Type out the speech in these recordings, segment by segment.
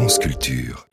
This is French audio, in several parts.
France Culture.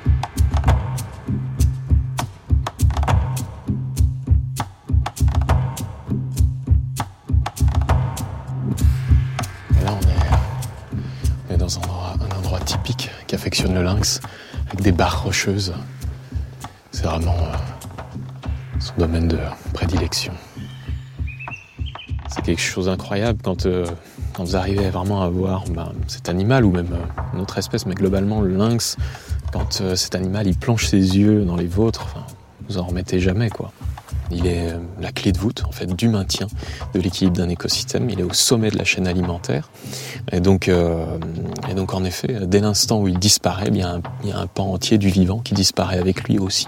Là, on est dans un endroit typique qui affectionne le lynx, avec des barres rocheuses. C'est vraiment son domaine de prédilection. C'est quelque chose d'incroyable quand vous arrivez vraiment à voir cet animal, ou même une autre espèce, mais globalement le lynx, quand cet animal il plonge ses yeux dans les vôtres, vous en remettez jamais, quoi. Il est la clé de voûte en fait du maintien de l'équilibre d'un écosystème. Il est au sommet de la chaîne alimentaire. Et donc en effet, dès l'instant où il disparaît, il y a un pan entier du vivant qui disparaît avec lui aussi.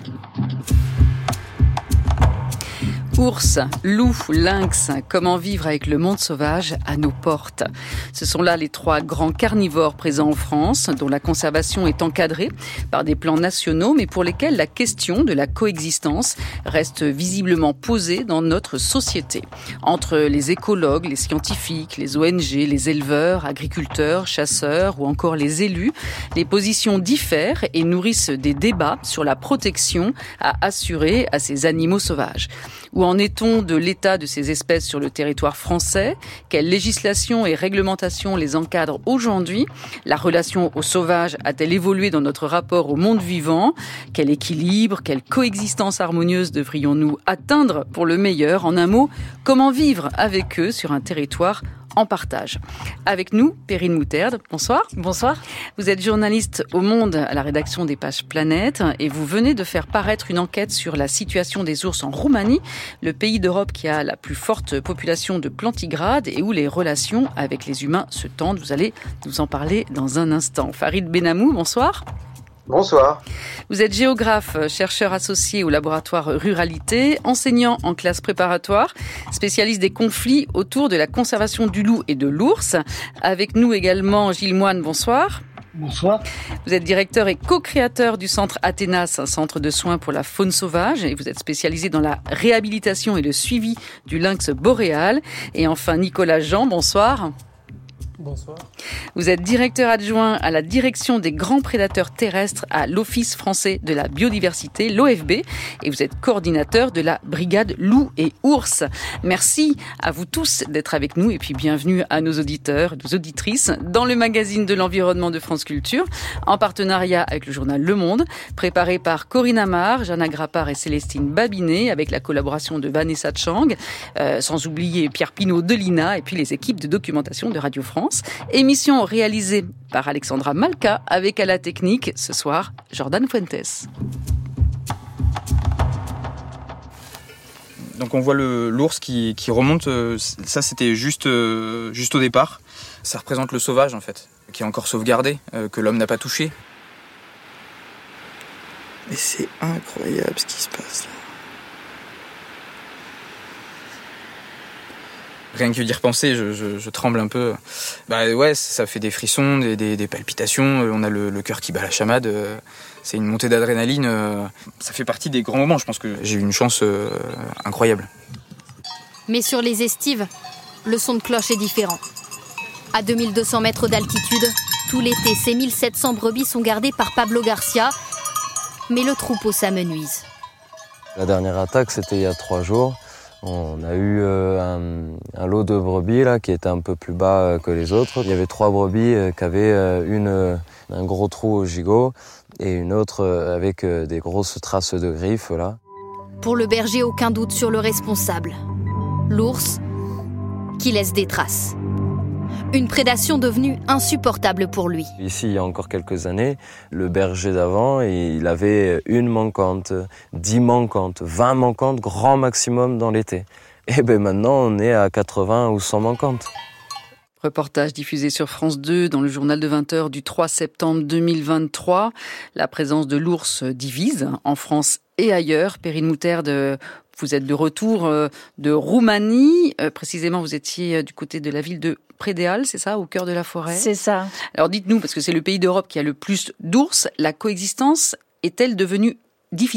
Ours, loup, lynx, comment vivre avec le monde sauvage à nos portes? Ce sont là les 3 grands carnivores présents en France, dont la conservation est encadrée par des plans nationaux, mais pour lesquels la question de la coexistence reste visiblement posée dans notre société. Entre les écologues, les scientifiques, les ONG, les éleveurs, agriculteurs, chasseurs ou encore les élus, les positions diffèrent et nourrissent des débats sur la protection à assurer à ces animaux sauvages. Où en est-on de l'état de ces espèces sur le territoire français? Quelle législation et réglementation les encadrent aujourd'hui? La relation aux sauvages a-t-elle évolué dans notre rapport au monde vivant? Quel équilibre, quelle coexistence harmonieuse devrions-nous atteindre pour le meilleur? En un mot, comment vivre avec eux sur un territoire en partage? Avec nous, Perrine Moutarde. Bonsoir. Bonsoir. Vous êtes journaliste au Monde à la rédaction des pages Planète et vous venez de faire paraître une enquête sur la situation des ours en Roumanie, le pays d'Europe qui a la plus forte population de plantigrades et où les relations avec les humains se tendent. Vous allez nous en parler dans un instant. Farid Benamou, bonsoir. Bonsoir. Vous êtes géographe, chercheur associé au laboratoire Ruralité, enseignant en classe préparatoire, spécialiste des conflits autour de la conservation du loup et de l'ours. Avec nous également Gilles Moine, bonsoir. Bonsoir. Vous êtes directeur et co-créateur du centre Athénas, un centre de soins pour la faune sauvage, et vous êtes spécialisé dans la réhabilitation et le suivi du lynx boréal. Et enfin Nicolas Jean, bonsoir. Bonsoir. Vous êtes directeur adjoint à la direction des grands prédateurs terrestres à l'Office français de la biodiversité, l'OFB, et vous êtes coordinateur de la brigade loup et ours. Merci à vous tous d'être avec nous et puis bienvenue à nos auditeurs, nos auditrices dans le magazine de l'environnement de France Culture, en partenariat avec le journal Le Monde, préparé par Corinne Amar, Jeanne Grappard et Célestine Babinet, avec la collaboration de Vanessa Chang, sans oublier Pierre Pinault de l'INA et puis les équipes de documentation de Radio France. Émission réalisée par Alexandra Malka avec à la technique ce soir Jordan Fuentes. Donc on voit l'ours qui remonte, ça c'était juste au départ. Ça représente le sauvage en fait, qui est encore sauvegardé, que l'homme n'a pas touché. Mais c'est incroyable ce qui se passe là. Rien que d'y repenser, je tremble un peu. Ouais, ça fait des frissons, des palpitations. On a le cœur qui bat la chamade. C'est une montée d'adrénaline. Ça fait partie des grands moments. Je pense que j'ai eu une chance incroyable. Mais sur les estives, le son de cloche est différent. À 2200 mètres d'altitude, tout l'été, ces 1700 brebis sont gardées par Pablo Garcia. Mais le troupeau s'amenuise. La dernière attaque, c'était il y a 3 jours. On a eu un lot de brebis là, qui était un peu plus bas que les autres. Il y avait 3 brebis qui avaient un gros trou au gigot et une autre avec des grosses traces de griffes. Là. Pour le berger, aucun doute sur le responsable. L'ours qui laisse des traces. Une prédation devenue insupportable pour lui. Ici, il y a encore quelques années, le berger d'avant, il avait 1 manquante, 10 manquantes, 20 manquantes, grand maximum dans l'été. Et maintenant, on est à 80 ou 100 manquantes. Reportage diffusé sur France 2 dans le journal de 20h du 3 septembre 2023. La présence de l'ours divise en France et ailleurs. Perrine Moutarde, vous êtes de retour de Roumanie. Précisément, vous étiez du côté de la ville de Prédeal, c'est ça, au cœur de la forêt? C'est ça. Alors dites-nous, parce que c'est le pays d'Europe qui a le plus d'ours, la coexistence est-elle devenue difficile?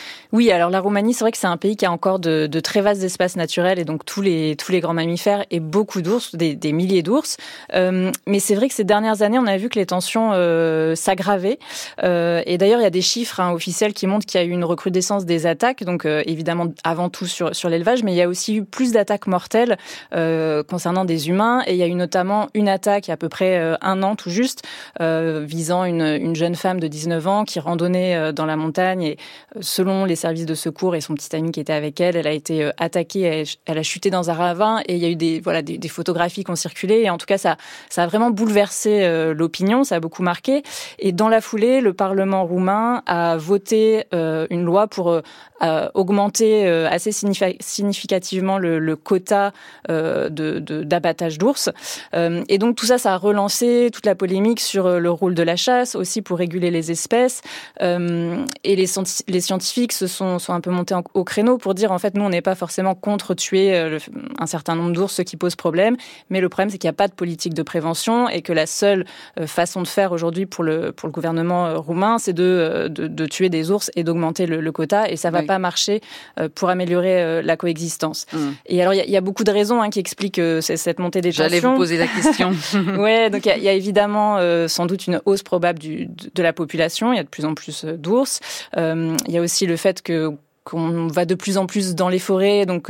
Oui, alors la Roumanie, c'est vrai que c'est un pays qui a encore de très vastes espaces naturels et donc tous les grands mammifères et beaucoup d'ours, des milliers d'ours. Mais c'est vrai que ces dernières années, on a vu que les tensions s'aggravaient. Et d'ailleurs, il y a des chiffres officiels qui montrent qu'il y a eu une recrudescence des attaques. Donc évidemment, avant tout sur l'élevage, mais il y a aussi eu plus d'attaques mortelles concernant des humains. Et il y a eu notamment une attaque il y a à peu près 1 an tout juste, visant une jeune femme de 19 ans qui randonnait dans la montagne et selon les services de secours et son petit ami qui était avec elle, elle a été attaquée, elle a chuté dans un ravin et il y a eu des photographies qui ont circulé et en tout cas ça a vraiment bouleversé l'opinion, ça a beaucoup marqué et dans la foulée, le Parlement roumain a voté une loi pour augmenter assez significativement le quota d'abattage d'ours et donc tout ça a relancé toute la polémique sur le rôle de la chasse aussi pour réguler les espèces et les scientifiques sont un peu montés au créneau pour dire en fait nous on n'est pas forcément contre tuer un certain nombre d'ours, ce qui pose problème, mais le problème c'est qu'il n'y a pas de politique de prévention et que la seule façon de faire aujourd'hui pour le gouvernement roumain c'est de tuer des ours et d'augmenter le quota et ça va pas marcher pour améliorer la coexistence. Et alors il y a beaucoup de raisons qui expliquent cette montée des tensions. J'allais vous poser la question. Ouais, donc il y a évidemment sans doute une hausse probable de la population, il y a de plus en plus d'ours. Il y a aussi le fait qu'on va de plus en plus dans les forêts, donc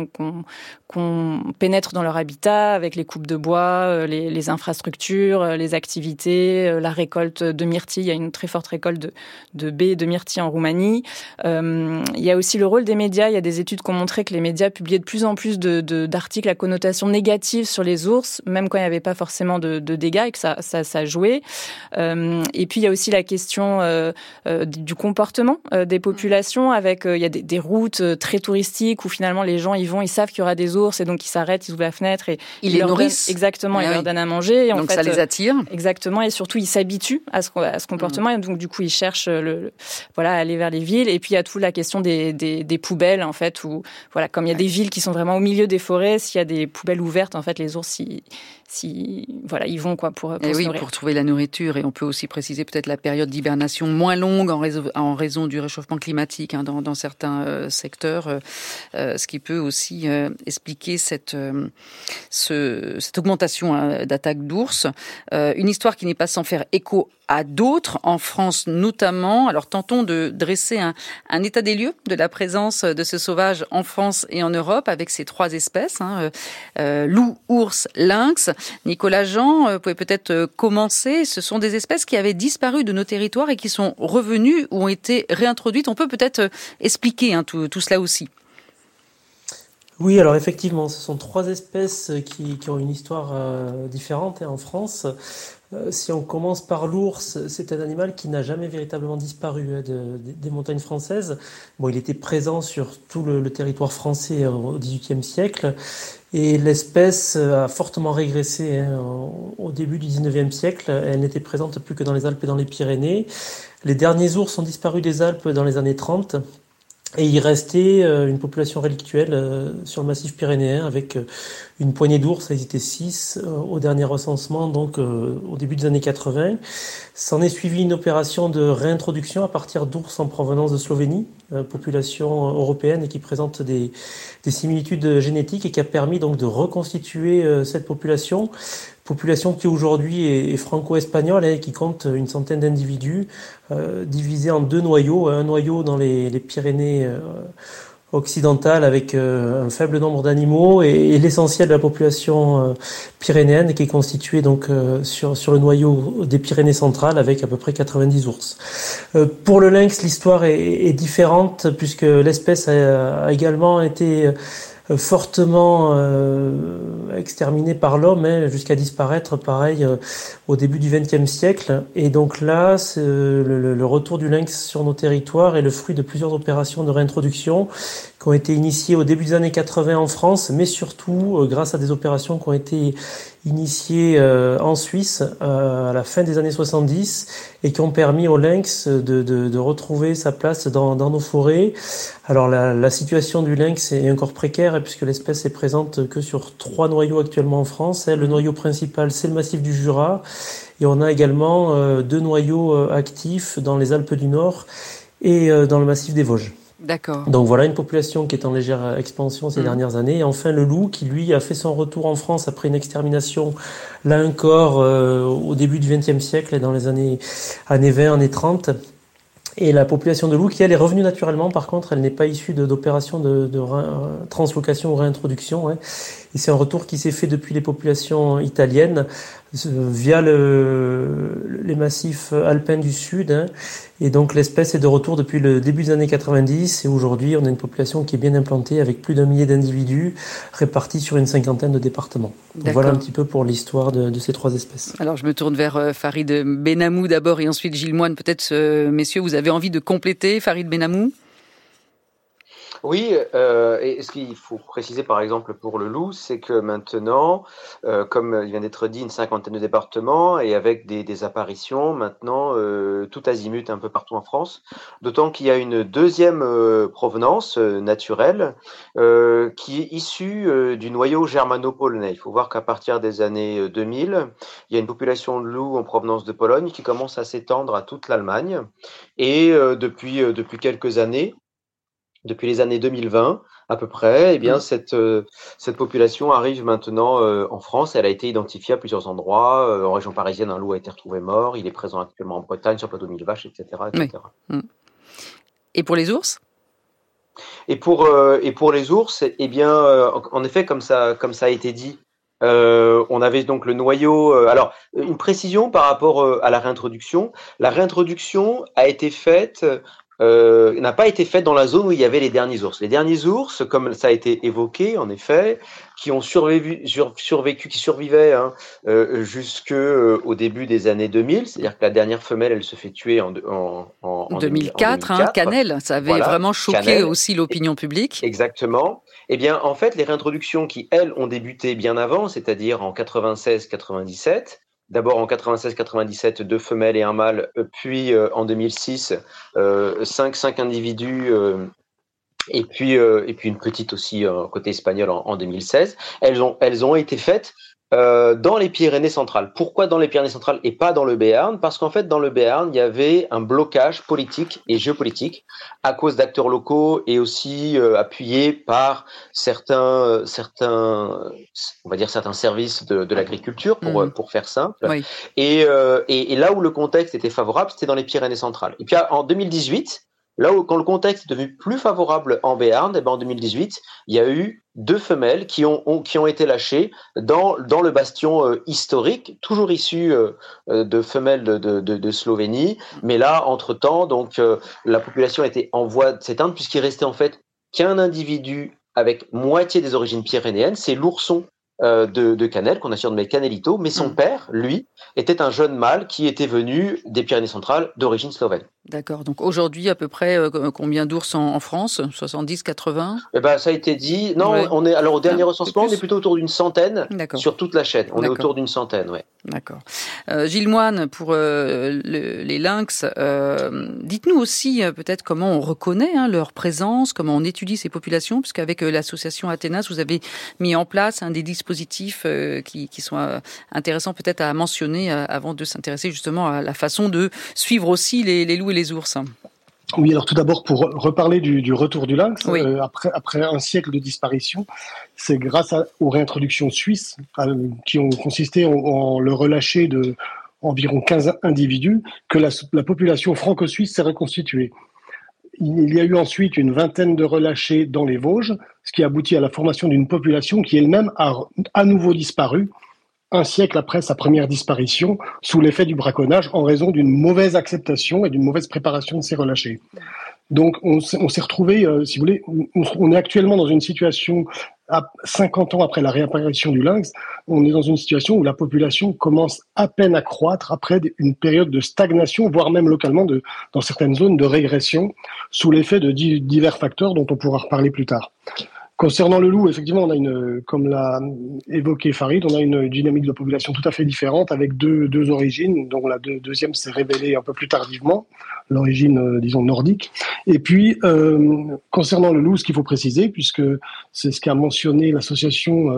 qu'on pénètre dans leur habitat avec les coupes de bois, les infrastructures, les activités, la récolte de myrtilles. Il y a une très forte récolte de baies de myrtilles en Roumanie. Il y a aussi le rôle des médias. Il y a des études qui ont montré que les médias publiaient de plus en plus d'articles à connotation négative sur les ours, même quand il n'y avait pas forcément de dégâts et que ça jouait. Et puis il y a aussi la question du comportement des populations avec il y a des routes très touristiques où finalement les gens y vont, ils savent qu'il y aura des ours et donc ils s'arrêtent, ils ouvrent la fenêtre et ils les nourrissent. Exactement, ils leur donnent à manger. Et donc en fait, ça les attire. Exactement, et surtout ils s'habituent à ce comportement et donc du coup ils cherchent à aller vers les villes. Et puis il y a toute la question des poubelles en fait où comme il y a des villes qui sont vraiment au milieu des forêts, s'il y a des poubelles ouvertes en fait les ours ils vont pour se nourrir. Pour trouver la nourriture. Et on peut aussi préciser peut-être la période d'hibernation moins longue en raison du réchauffement climatique dans certains secteurs, ce qui peut aussi expliquer cette augmentation d'attaques d'ours. Une histoire qui n'est pas sans faire écho à d'autres, en France notamment. Alors tentons de dresser un état des lieux de la présence de ce sauvage en France et en Europe avec ces 3 espèces, loup, ours, lynx. Nicolas Jean, vous pouvez peut-être commencer. Ce sont des espèces qui avaient disparu de nos territoires et qui sont revenues ou ont été réintroduites. On peut peut-être expliquer tout cela aussi. Oui, alors effectivement, ce sont 3 espèces qui ont une histoire différente en France. Si on commence par l'ours, c'est un animal qui n'a jamais véritablement disparu des montagnes françaises. Bon, il était présent sur tout le territoire français au XVIIIe siècle et l'espèce a fortement régressé au début du XIXe siècle. Elle n'était présente plus que dans les Alpes et dans les Pyrénées. Les derniers ours ont disparu des Alpes dans les années 30. Et il restait une population relictuelle sur le massif pyrénéen avec une poignée d'ours, ils étaient 6 au dernier recensement, donc au début des années 80. S'en est suivi une opération de réintroduction à partir d'ours en provenance de Slovénie, population européenne et qui présente des similitudes génétiques et qui a permis donc de reconstituer cette population qui aujourd'hui est franco-espagnole et qui compte une centaine d'individus divisés en 2 noyaux. Un noyau dans les Pyrénées occidentales avec un faible nombre d'animaux et l'essentiel de la population pyrénéenne qui est constituée donc sur le noyau des Pyrénées centrales avec à peu près 90 ours. Pour le lynx, l'histoire est différente puisque l'espèce a également été fortement exterminé par l'homme jusqu'à disparaître pareil au début du XXe siècle. Et donc là, le retour du lynx sur nos territoires est le fruit de plusieurs opérations de réintroduction qui ont été initiées au début des années 80 en France, mais surtout grâce à des opérations qui ont été initiées en Suisse à la fin des années 70 et qui ont permis au lynx de retrouver sa place dans nos forêts. Alors la situation du lynx est encore précaire puisque l'espèce est présente que sur 3 noyaux actuellement en France. Le noyau principal, c'est le massif du Jura et on a également 2 noyaux actifs dans les Alpes du Nord et dans le massif des Vosges. D'accord. Donc voilà une population qui est en légère expansion ces dernières années. Et enfin le loup qui lui a fait son retour en France après une extermination, là encore au début du XXe siècle, dans les années 20, années 30. Et la population de loup qui elle est revenue naturellement, par contre elle n'est pas issue d'opérations de translocation ou réintroduction. Et c'est un retour qui s'est fait depuis les populations italiennes via les massifs alpins du sud. Et donc l'espèce est de retour depuis le début des années 90 et aujourd'hui on a une population qui est bien implantée avec plus d'1 millier d'individus répartis sur une 50aine de départements. Donc voilà un petit peu pour l'histoire de ces 3 espèces. Alors je me tourne vers Farid Benamou d'abord et ensuite Gilles Moine. Peut-être messieurs vous avez envie de compléter, Farid Benamou? Oui, et ce qu'il faut préciser par exemple pour le loup, c'est que maintenant, comme il vient d'être dit, une 50aine de départements et avec des apparitions maintenant tout azimut un peu partout en France, d'autant qu'il y a une deuxième provenance naturelle qui est issue du noyau germano-polonais. Il faut voir qu'à partir des années 2000, il y a une population de loups en provenance de Pologne qui commence à s'étendre à toute l'Allemagne et depuis quelques années, depuis les années 2020 à peu près, eh bien cette population arrive maintenant en France. Elle a été identifiée à plusieurs endroits. En région parisienne, un loup a été retrouvé mort. Il est présent actuellement en Bretagne, sur le plateau de Millevaches, etc., etc. Oui. Et pour les ours ? Et pour les ours, eh bien, en effet, comme ça a été dit, on avait donc le noyau. Alors, une précision par rapport à la réintroduction. La réintroduction a été faite. N'a pas été faite dans la zone où il y avait les derniers ours. Les derniers ours, comme ça a été évoqué, en effet, qui ont survécu, qui survivaient jusqu'au début des années 2000. C'est-à-dire que la dernière femelle, elle se fait tuer en 2004. Hein, Canel, ça avait vraiment choqué Canel. Aussi l'opinion publique. Exactement. Eh bien, en fait, les réintroductions qui, elles, ont débuté bien avant, c'est-à-dire en 96-97, d'abord en 96-97, 2 femelles et un mâle, puis en 2006, 5 individus, et puis une petite aussi côté espagnol en 2016. Elles ont été faites dans les Pyrénées centrales. Pourquoi dans les Pyrénées centrales et pas dans le Béarn ? Parce qu'en fait, dans le Béarn, il y avait un blocage politique et géopolitique à cause d'acteurs locaux et aussi appuyé par certains, on va dire certains services de l'agriculture pour faire simple. Oui. Et là où le contexte était favorable, c'était dans les Pyrénées centrales. Et puis en 2018, là où, quand le contexte est devenu plus favorable en Béarn, eh ben en 2018, il y a eu 2 femelles qui ont été lâchées dans le bastion historique, toujours issu de femelles de Slovénie. Mais là, entre-temps, donc la population était en voie de s'éteindre puisqu'il restait en fait qu'un individu avec moitié des origines pyrénéennes, c'est l'ourson de Canel, qu'on a surnommé Canelito, mais son père, lui, était un jeune mâle qui était venu des Pyrénées centrales d'origine slovène. D'accord. Donc aujourd'hui, à peu près, combien d'ours en France ? 70, 80 ? Eh ben, ça a été dit. Non, ouais. On est, alors au dernier recensement, on est plutôt autour d'une centaine sur toute la chaîne. On est autour d'une centaine, oui. D'accord. Gilles Moine, pour les lynx, dites-nous aussi peut-être comment on reconnaît leur présence, comment on étudie ces populations, puisqu'avec l'association Athénas, vous avez mis en place des dispositifs qui sont intéressants peut-être à mentionner avant de s'intéresser justement à la façon de suivre aussi les loups et les ours. Oui, alors tout d'abord, pour reparler du retour du lynx, oui. Après un siècle de disparition, c'est grâce aux réintroductions suisses qui ont consisté en le relâcher de environ 15 individus que la population franco-suisse s'est reconstituée. Il y a eu ensuite une vingtaine de relâchés dans les Vosges, ce qui aboutit à la formation d'une population qui elle-même a à nouveau disparu un siècle après sa première disparition, sous l'effet du braconnage, en raison d'une mauvaise acceptation et d'une mauvaise préparation de ces relâchés. Donc on s'est retrouvé, si vous voulez, on est actuellement dans une situation, à 50 ans après la réapparition du lynx, on est dans une situation où la population commence à peine à croître après une période de stagnation, voire même localement, dans certaines zones, de régression, sous l'effet de divers facteurs dont on pourra reparler plus tard. Concernant le loup, effectivement, on a comme l'a évoqué Farid, on a une dynamique de population tout à fait différente avec deux origines, dont la deuxième s'est révélée un peu plus tardivement, l'origine, disons, nordique. Et puis, concernant le loup, ce qu'il faut préciser, puisque c'est ce qu'a mentionné l'association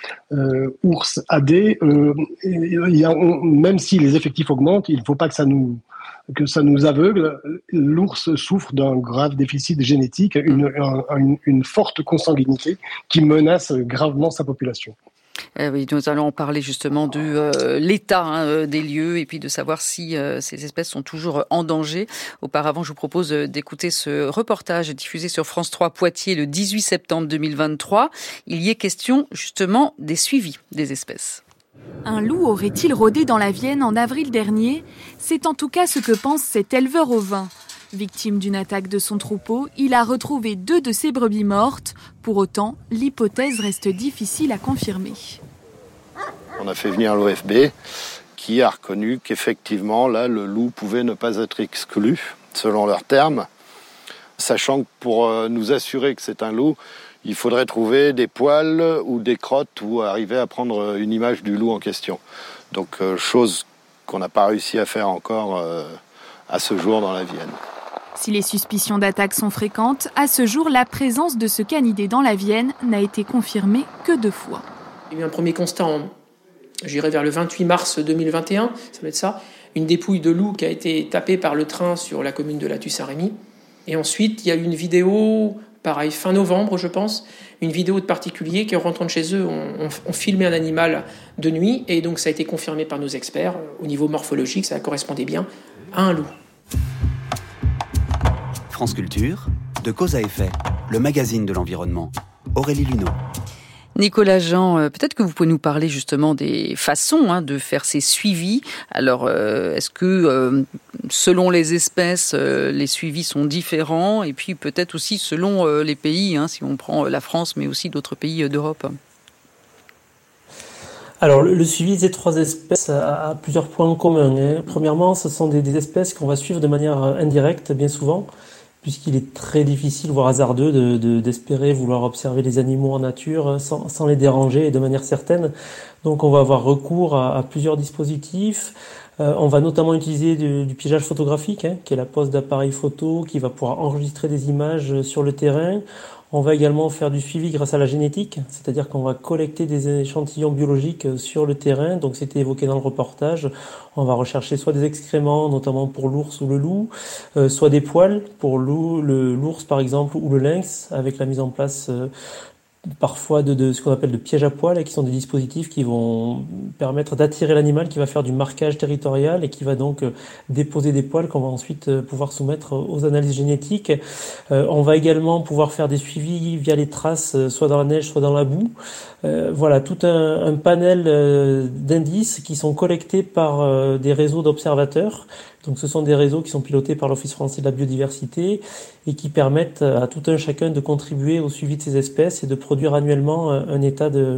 ours AD, même si les effectifs augmentent, il ne faut pas que ça nous aveugle. L'ours souffre d'un grave déficit génétique, une forte consanguinité qui menace gravement sa population. Oui, nous allons en parler justement de l'état des lieux et puis de savoir si ces espèces sont toujours en danger. Auparavant, je vous propose d'écouter ce reportage diffusé sur France 3 Poitiers le 18 septembre 2023. Il y est question justement des suivis des espèces. Un loup aurait-il rôdé dans la Vienne en avril dernier ? C'est en tout cas ce que pense cet éleveur ovin. Victime d'une attaque de son troupeau, il a retrouvé 2 de ses brebis mortes. Pour autant, l'hypothèse reste difficile à confirmer. On a fait venir l'OFB qui a reconnu qu'effectivement, là, le loup pouvait ne pas être exclu, selon leurs termes, sachant que pour nous assurer que c'est un loup, il faudrait trouver des poils ou des crottes ou arriver à prendre une image du loup en question. Donc, chose qu'on n'a pas réussi à faire encore à ce jour dans la Vienne. Si les suspicions d'attaque sont fréquentes, à ce jour, la présence de ce canidé dans la Vienne n'a été confirmée que 2 fois. Il y a eu un premier constat, j'irai vers le 28 mars 2021, ça va être ça, une dépouille de loup qui a été tapée par le train sur la commune de Lattus-Saint-Rémy. Et ensuite, il y a eu une vidéo, pareil, fin novembre, je pense, une vidéo de particuliers qui, en rentrant de chez eux, ont filmé un animal de nuit. Et donc, ça a été confirmé par nos experts. Au niveau morphologique, ça correspondait bien à un loup. France Culture, de Cause à Effet, le magazine de l'environnement. Aurélie Luneau. Nicolas Jean, peut-être que vous pouvez nous parler justement des façons de faire ces suivis. Alors, est-ce que selon les espèces, les suivis sont différents ? Et puis peut-être aussi selon les pays, si on prend la France, mais aussi d'autres pays d'Europe. Alors, le suivi des 3 espèces a plusieurs points communs. Premièrement, ce sont des espèces qu'on va suivre de manière indirecte, bien souvent, puisqu'il est très difficile, voire hasardeux, d'espérer vouloir observer les animaux en nature sans les déranger et de manière certaine. Donc on va avoir recours à plusieurs dispositifs. On va notamment utiliser du piégeage photographique, qui est la pose d'appareils photo qui va pouvoir enregistrer des images sur le terrain. On va également faire du suivi grâce à la génétique, c'est-à-dire qu'on va collecter des échantillons biologiques sur le terrain. Donc c'était évoqué dans le reportage. On va rechercher soit des excréments, notamment pour l'ours ou le loup, soit des poils pour l'ours par exemple ou le lynx, avec la mise en place parfois de ce qu'on appelle de pièges à poils, et qui sont des dispositifs qui vont permettre d'attirer l'animal, qui va faire du marquage territorial et qui va donc déposer des poils qu'on va ensuite pouvoir soumettre aux analyses génétiques. On va également pouvoir faire des suivis via les traces, soit dans la neige, soit dans la boue. Voilà, tout un panel d'indices qui sont collectés par des réseaux d'observateurs. Donc ce sont des réseaux qui sont pilotés par l'Office français de la biodiversité et qui permettent à tout un chacun de contribuer au suivi de ces espèces et de produire annuellement un état de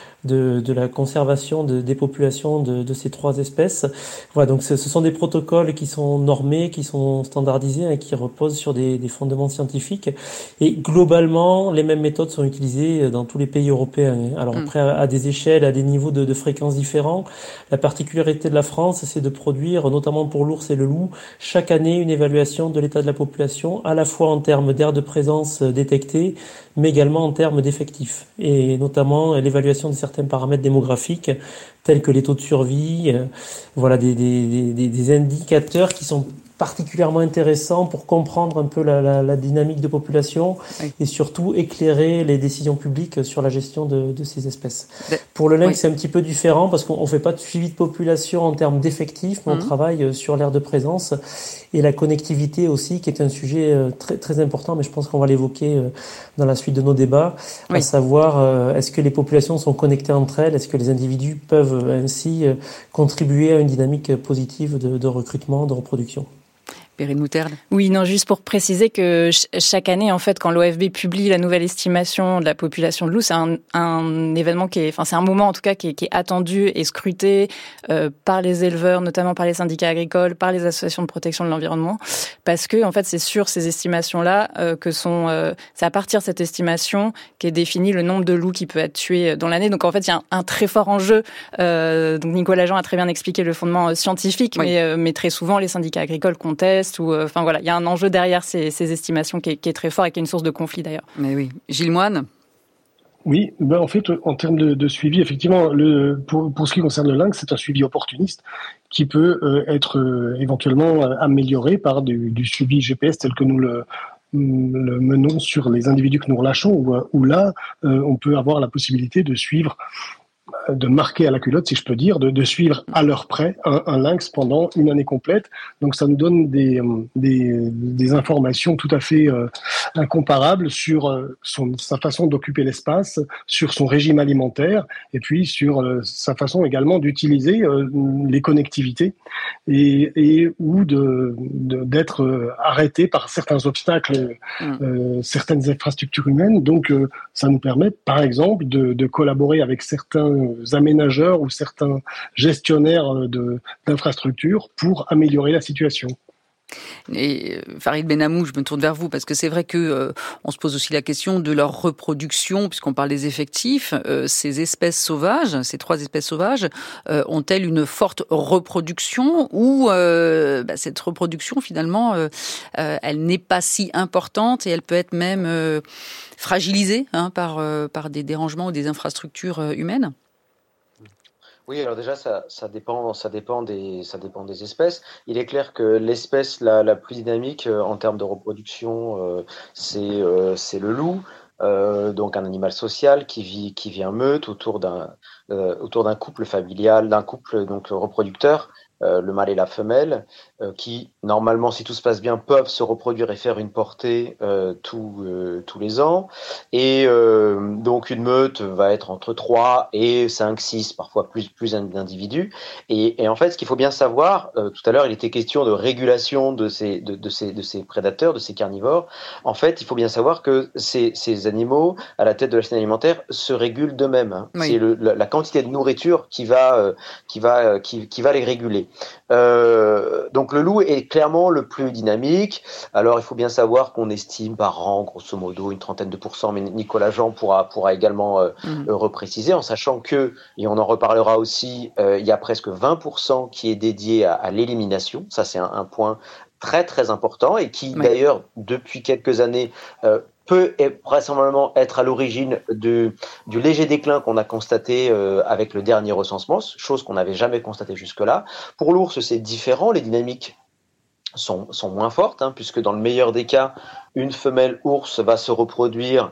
la conservation des populations de ces 3 espèces. Voilà, donc ce sont des protocoles qui sont normés, qui sont standardisés et qui reposent sur des fondements scientifiques. Et globalement, les mêmes méthodes sont utilisées dans tous les pays européens. Alors après, à des échelles, à des niveaux de fréquences différents. La particularité de la France, c'est de produire, notamment pour l'ours et le loup, chaque année une évaluation de l'état de la population, à la fois en termes d'aire de présence détectée, mais également en termes d'effectifs. Et notamment l'évaluation de certains paramètres démographiques, tels que les taux de survie, voilà des indicateurs qui sont particulièrement intéressant pour comprendre un peu la dynamique de population et surtout éclairer les décisions publiques sur la gestion de ces espèces. Pour le lynx, c'est un petit peu différent parce qu'on ne fait pas de suivi de population en termes d'effectifs, mais on travaille sur l'aire de présence et la connectivité aussi, qui est un sujet très, très important, mais je pense qu'on va l'évoquer dans la suite de nos débats, à savoir est-ce que les populations sont connectées entre elles, est-ce que les individus peuvent ainsi contribuer à une dynamique positive de recrutement, de reproduction. Perrine Moutarde. Oui, non, juste pour préciser que chaque année, en fait, quand l'OFB publie la nouvelle estimation de la population de loups, c'est un événement c'est un moment en tout cas qui est attendu et scruté par les éleveurs, notamment par les syndicats agricoles, par les associations de protection de l'environnement, parce que en fait, c'est sur ces estimations-là c'est à partir de cette estimation qu'est défini le nombre de loups qui peut être tué dans l'année. Donc en fait, il y a un très fort enjeu. Donc Nicolas Jean a très bien expliqué le fondement scientifique, mais très souvent les syndicats agricoles contestent. Il y a un enjeu derrière ces estimations qui est très fort et qui est une source de conflit d'ailleurs. Mais oui. Gilles Moine. Oui, en fait, en termes de suivi, effectivement, pour ce qui concerne le lynx, c'est un suivi opportuniste qui peut être éventuellement amélioré par du suivi GPS tel que nous le menons sur les individus que nous relâchons, où là, on peut avoir la possibilité de suivre, de marquer à la culotte, si je peux dire, de suivre à l'heure près un lynx pendant une année complète. Donc ça nous donne des informations tout à fait incomparables sur sa façon d'occuper l'espace, sur son régime alimentaire, et puis sur sa façon également d'utiliser les connectivités et ou d'être arrêté par certains obstacles, certaines infrastructures humaines. Donc ça nous permet, par exemple, de collaborer avec certains aménageurs ou certains gestionnaires d'infrastructures pour améliorer la situation. Et Farid Benamou, je me tourne vers vous parce que c'est vrai que on se pose aussi la question de leur reproduction, puisqu'on parle des effectifs. Ces espèces sauvages, ces 3 espèces sauvages, ont-elles une forte reproduction ou cette reproduction finalement, elle n'est pas si importante et elle peut être même fragilisée par des dérangements ou des infrastructures humaines? Oui, alors déjà, ça dépend des espèces. Il est clair que l'espèce la plus dynamique en termes de reproduction, c'est le loup, donc un animal social qui vit en meute autour d'un couple familial, d'un couple donc reproducteur. Le mâle et la femelle, qui normalement, si tout se passe bien, peuvent se reproduire et faire une portée tous les ans. Et donc une meute va être entre 3 et 5, 6, parfois plus d'individus. Et en fait, ce qu'il faut bien savoir, tout à l'heure, il était question de régulation de ces prédateurs, de ces carnivores. En fait, il faut bien savoir que ces animaux, à la tête de la chaîne alimentaire, se régulent d'eux-mêmes. Hein. Oui. C'est la quantité de nourriture qui va les réguler. Donc le loup est clairement le plus dynamique. Alors il faut bien savoir qu'on estime par an, grosso modo, une 30%, mais Nicolas Jean pourra également repréciser, en sachant que, et on en reparlera aussi, il y a presque 20% qui est dédié à l'élimination. Ça, c'est un point très très important et qui d'ailleurs depuis quelques années peut vraisemblablement être à l'origine du léger déclin qu'on a constaté avec le dernier recensement, chose qu'on n'avait jamais constatée jusque-là. Pour l'ours, c'est différent, les dynamiques sont moins fortes, hein, puisque dans le meilleur des cas, une femelle ours va se reproduire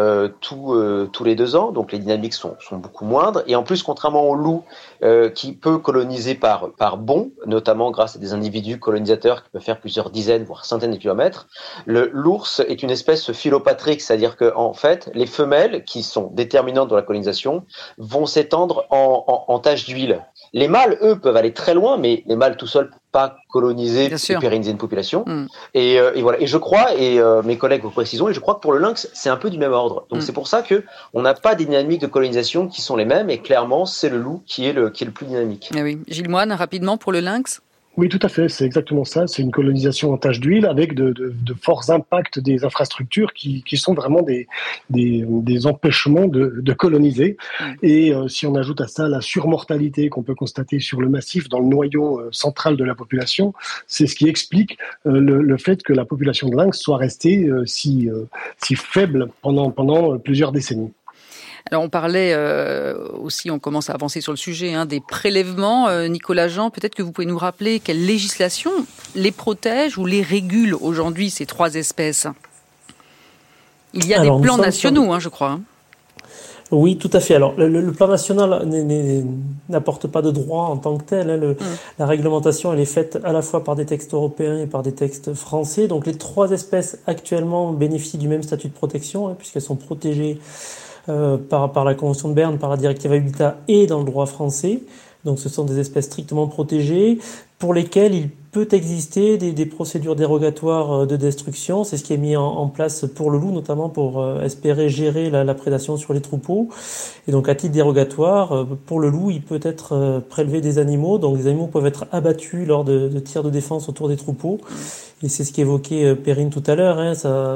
tous les 2 ans, donc les dynamiques sont beaucoup moindres. Et en plus, contrairement au loup, qui peut coloniser par bond, notamment grâce à des individus colonisateurs qui peuvent faire plusieurs dizaines, voire centaines de kilomètres, l'ours est une espèce philopatrique, c'est-à-dire que en fait, les femelles, qui sont déterminantes dans la colonisation, vont s'étendre en taches d'huile. Les mâles, eux, peuvent aller très loin, mais les mâles tout seuls pas coloniser et pérenniser une population. Et voilà. Et je crois, et mes collègues vous précisons, et je crois que pour le lynx, c'est un peu du même ordre. Donc c'est pour ça que on n'a pas des dynamiques de colonisation qui sont les mêmes, et clairement, c'est le loup qui est le plus dynamique. Eh oui. Gilles Moine, rapidement pour le lynx. Oui, tout à fait, c'est exactement ça. C'est une colonisation en tache d'huile avec de forts impacts des infrastructures qui sont vraiment des empêchements de coloniser. Et si on ajoute à ça la surmortalité qu'on peut constater sur le massif dans le noyau central de la population, c'est ce qui explique le fait que la population de lynx soit restée si faible pendant plusieurs décennies. Alors on parlait aussi, on commence à avancer sur le sujet, des prélèvements. Nicolas Jean, peut-être que vous pouvez nous rappeler quelle législation les protège ou les régule aujourd'hui, ces 3 espèces? Il y a des plans nationaux, je crois. Oui, tout à fait. Alors, le plan national n'apporte pas de droit en tant que tel. La réglementation, elle est faite à la fois par des textes européens et par des textes français. Donc, les 3 espèces actuellement bénéficient du même statut de protection, puisqu'elles sont protégées par la Convention de Berne, par la Directive Habitat et dans le droit français. Donc ce sont des espèces strictement protégées pour lesquelles il peut exister des procédures dérogatoires de destruction. C'est ce qui est mis en place pour le loup, notamment pour espérer gérer la prédation sur les troupeaux. Et donc à titre dérogatoire, pour le loup, il peut être prélevé des animaux. Donc les animaux peuvent être abattus lors de tirs de défense autour des troupeaux. Et c'est ce qu'évoquait Perrine tout à l'heure.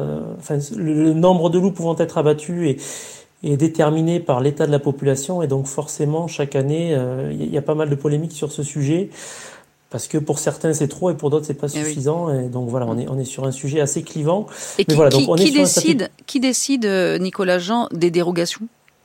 Le nombre de loups pouvant être abattus est déterminé par l'état de la population, et donc forcément chaque année il y a pas mal de polémiques sur ce sujet, parce que pour certains c'est trop et pour d'autres c'est pas suffisant, et donc voilà, on est sur un sujet assez clivant. Et qui décide, Nicolas Jean, des dérogations?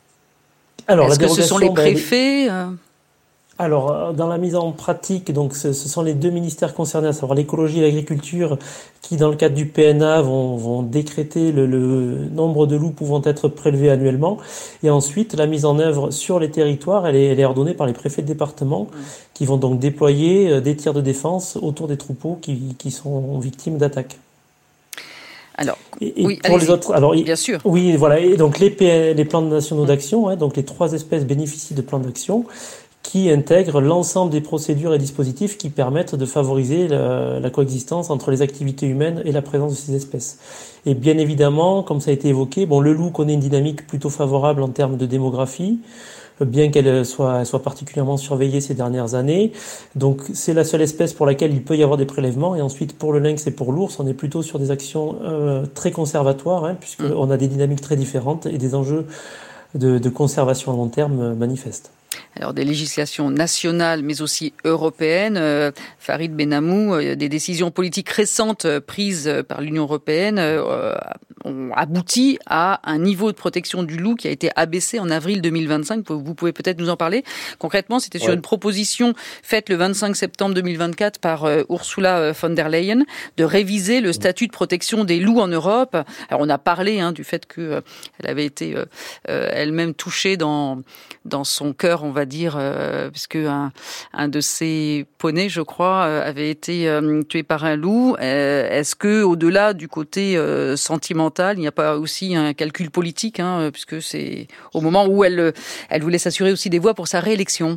Alors, est-ce que ce sont les préfets Alors, dans la mise en pratique, donc ce sont les deux ministères concernés, à savoir l'écologie et l'agriculture, qui, dans le cadre du PNA, vont décréter le nombre de loups pouvant être prélevés annuellement. Et ensuite, la mise en œuvre sur les territoires, elle est ordonnée par les préfets de département, qui vont donc déployer des tirs de défense autour des troupeaux qui sont victimes d'attaques. Alors, et pour les autres, alors, bien sûr. Oui, voilà. Et donc les plans nationaux d'action, donc les 3 espèces bénéficient de plans d'action qui intègrent l'ensemble des procédures et dispositifs qui permettent de favoriser la coexistence entre les activités humaines et la présence de ces espèces. Et bien évidemment, comme ça a été évoqué, le loup connaît une dynamique plutôt favorable en termes de démographie, bien qu'elle soit particulièrement surveillée ces dernières années. Donc c'est la seule espèce pour laquelle il peut y avoir des prélèvements. Et ensuite, pour le lynx et pour l'ours, on est plutôt sur des actions très conservatoires, puisqu'on a des dynamiques très différentes et des enjeux de conservation à long terme manifestes. Alors des législations nationales mais aussi européennes, Farid Benamou, des décisions politiques récentes prises par l'Union européenne ont abouti à un niveau de protection du loup qui a été abaissé en avril 2025. Vous pouvez peut-être nous en parler. Concrètement, c'était sur une proposition faite le 25 septembre 2024 par Ursula von der Leyen de réviser le statut de protection des loups en Europe. Alors on a parlé du fait qu'elle avait été elle-même touchée dans son cœur, on va dire, puisque un de ses poneys, je crois, avait été tué par un loup. Est-ce que, au-delà du côté sentimental, il n'y a pas aussi un calcul politique, puisque c'est au moment où elle voulait s'assurer aussi des voix pour sa réélection?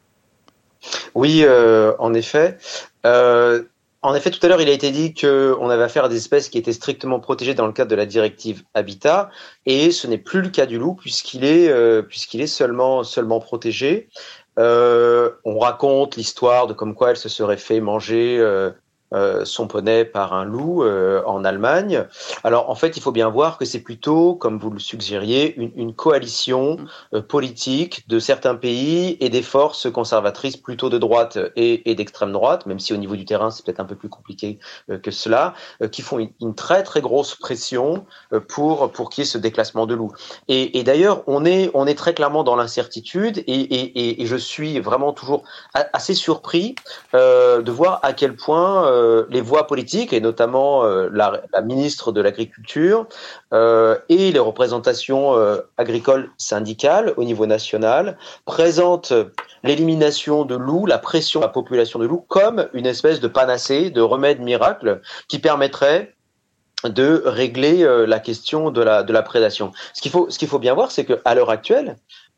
Oui, en effet. En effet, tout à l'heure, il a été dit qu'on avait affaire à des espèces qui étaient strictement protégées dans le cadre de la directive Habitat, et ce n'est plus le cas du loup puisqu'il est seulement protégé. On raconte l'histoire de comme quoi elle se serait fait manger son poney par un loup en Allemagne. Alors en fait, il faut bien voir que c'est plutôt, comme vous le suggériez, une coalition politique de certains pays et des forces conservatrices plutôt de droite et d'extrême droite, même si au niveau du terrain c'est peut-être un peu plus compliqué que cela, qui font une très très grosse pression pour qu'il y ait ce déclassement de loups. Et d'ailleurs, on est très clairement dans l'incertitude et je suis vraiment toujours assez surpris de voir à quel point les voix politiques, et notamment la ministre de l'Agriculture et les représentations agricoles syndicales au niveau national, présentent l'élimination de loups, la pression à la population de loups, comme une espèce de panacée, de remède miracle qui permettrait de régler la question de la prédation. Ce qu'il faut bien voir, c'est qu'à l'heure actuelle,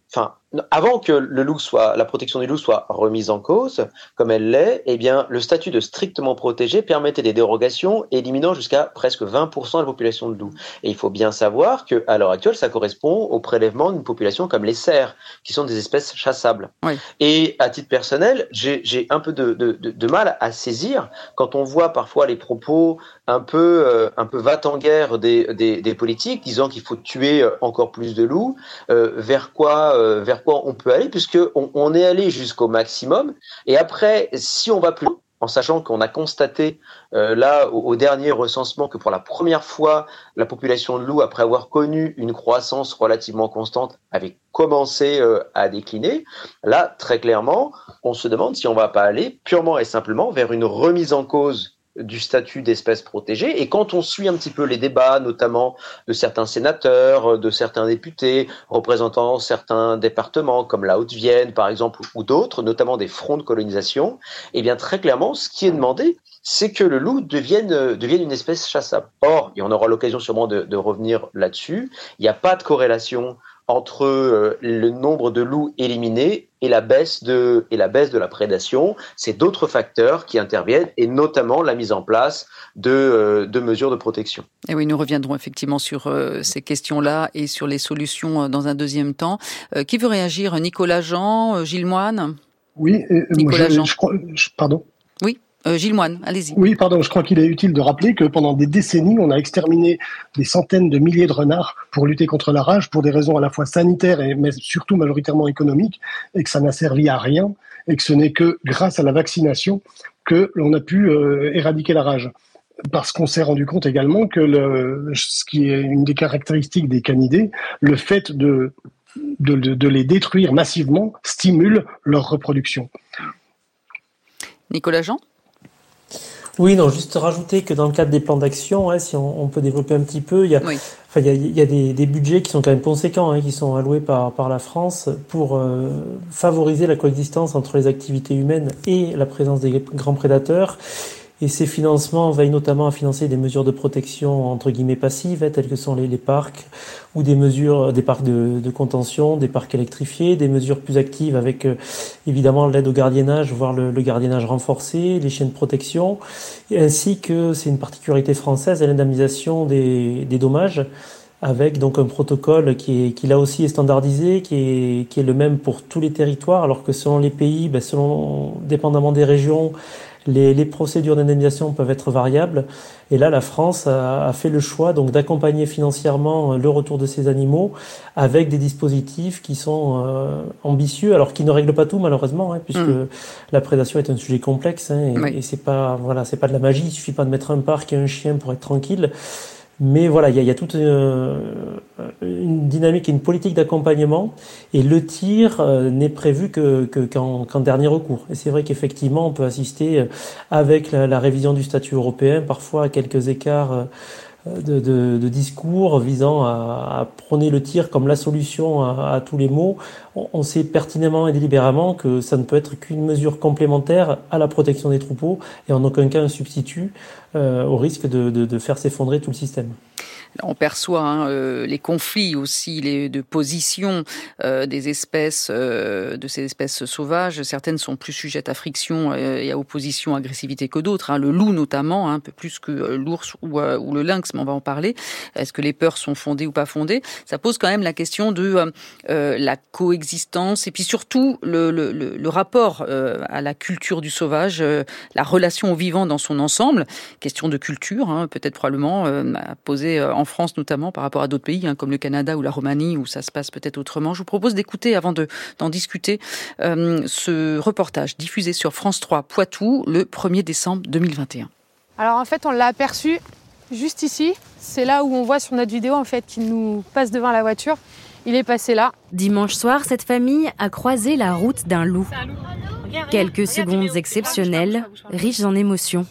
avant que la protection du loup soit remise en cause, comme elle l'est, eh bien, le statut de strictement protégé permettait des dérogations éliminant jusqu'à presque 20% de la population de loups. Et il faut bien savoir qu'à l'heure actuelle, ça correspond au prélèvement d'une population comme les cerfs, qui sont des espèces chassables. Oui. Et à titre personnel, j'ai un peu de mal à saisir quand on voit parfois les propos un peu va-t-en-guerre des politiques, disant qu'il faut tuer encore plus de loups, vers quoi on peut aller, puisqu'on est allé jusqu'au maximum. Et après, si on va plus loin, en sachant qu'on a constaté là au dernier recensement que pour la première fois, la population de loups, après avoir connu une croissance relativement constante, avait commencé à décliner, là, très clairement, on se demande si on ne va pas aller purement et simplement vers une remise en cause du statut d'espèce protégée. Et quand on suit un petit peu les débats, notamment de certains sénateurs, de certains députés, représentant certains départements, comme la Haute-Vienne, par exemple, ou d'autres, notamment des fronts de colonisation, eh bien, très clairement, ce qui est demandé, c'est que le loup devienne une espèce chassable. Or, et on aura l'occasion sûrement de revenir là-dessus, il n'y a pas de corrélation entre le nombre de loups éliminés et la baisse de la prédation. C'est d'autres facteurs qui interviennent, et notamment la mise en place de mesures de protection. Et oui, nous reviendrons effectivement sur ces questions-là et sur les solutions dans un deuxième temps. Qui veut réagir? Nicolas Jean, Gilles Moine? Oui, Nicolas Jean. Pardon. Oui. Gilles Moine, allez-y. Oui, pardon, je crois qu'il est utile de rappeler que pendant des décennies, on a exterminé des centaines de milliers de renards pour lutter contre la rage, pour des raisons à la fois sanitaires mais surtout majoritairement économiques, et que ça n'a servi à rien, et que ce n'est que grâce à la vaccination que l'on a pu éradiquer la rage. Parce qu'on s'est rendu compte également que ce qui est une des caractéristiques des canidés, le fait de de les détruire massivement stimule leur reproduction. Nicolas Jean ? Oui, non, juste rajouter que dans le cadre des plans d'action, si on peut développer un petit peu, il y a des budgets qui sont quand même conséquents, qui sont alloués par la France pour favoriser la coexistence entre les activités humaines et la présence des grands prédateurs. Et ces financements veillent notamment à financer des mesures de protection entre guillemets passives, telles que sont les parcs, ou des parcs de contention, des parcs électrifiés, des mesures plus actives avec évidemment l'aide au gardiennage, voire le gardiennage renforcé, les chiens de protection, ainsi que, c'est une particularité française, l'indemnisation des dommages, avec donc un protocole qui là aussi est standardisé, qui est le même pour tous les territoires, alors que selon les pays, dépendamment des régions, les procédures d'indemnisation peuvent être variables. Et là, la France a fait le choix donc d'accompagner financièrement le retour de ces animaux avec des dispositifs qui sont ambitieux, alors qui ne règlent pas tout malheureusement, puisque la prédation est un sujet complexe, et c'est pas de la magie. Il suffit pas de mettre un parc et un chien pour être tranquille. Mais voilà, il y a toute une dynamique et une politique d'accompagnement, et le tir n'est prévu qu'en dernier recours. Et c'est vrai qu'effectivement, on peut assister avec la révision du statut européen, parfois à quelques écarts de discours visant à prôner le tir comme la solution à tous les maux. On sait pertinemment et délibérément que ça ne peut être qu'une mesure complémentaire à la protection des troupeaux, et en aucun cas un substitut, au risque de faire s'effondrer tout le système. On perçoit les conflits aussi, de position des espèces, de ces espèces sauvages. Certaines sont plus sujettes à friction et à opposition, agressivité que d'autres. Le loup notamment, un peu plus que l'ours ou le lynx, mais on va en parler. Est-ce que les peurs sont fondées ou pas fondées ? Ça pose quand même la question de la coexistence, et puis surtout le rapport à la culture du sauvage, la relation au vivant dans son ensemble. Question de culture, peut-être probablement à poser en France notamment par rapport à d'autres pays comme le Canada ou la Roumanie, où ça se passe peut-être autrement. Je vous propose d'écouter, avant d'en discuter, ce reportage diffusé sur France 3 Poitou le 1er décembre 2021. Alors en fait, on l'a aperçu juste ici. C'est là où on voit sur notre vidéo en fait qu'il nous passe devant la voiture. Il est passé là. Dimanche soir, cette famille a croisé la route d'un loup. Quelques secondes exceptionnelles, riches en émotions.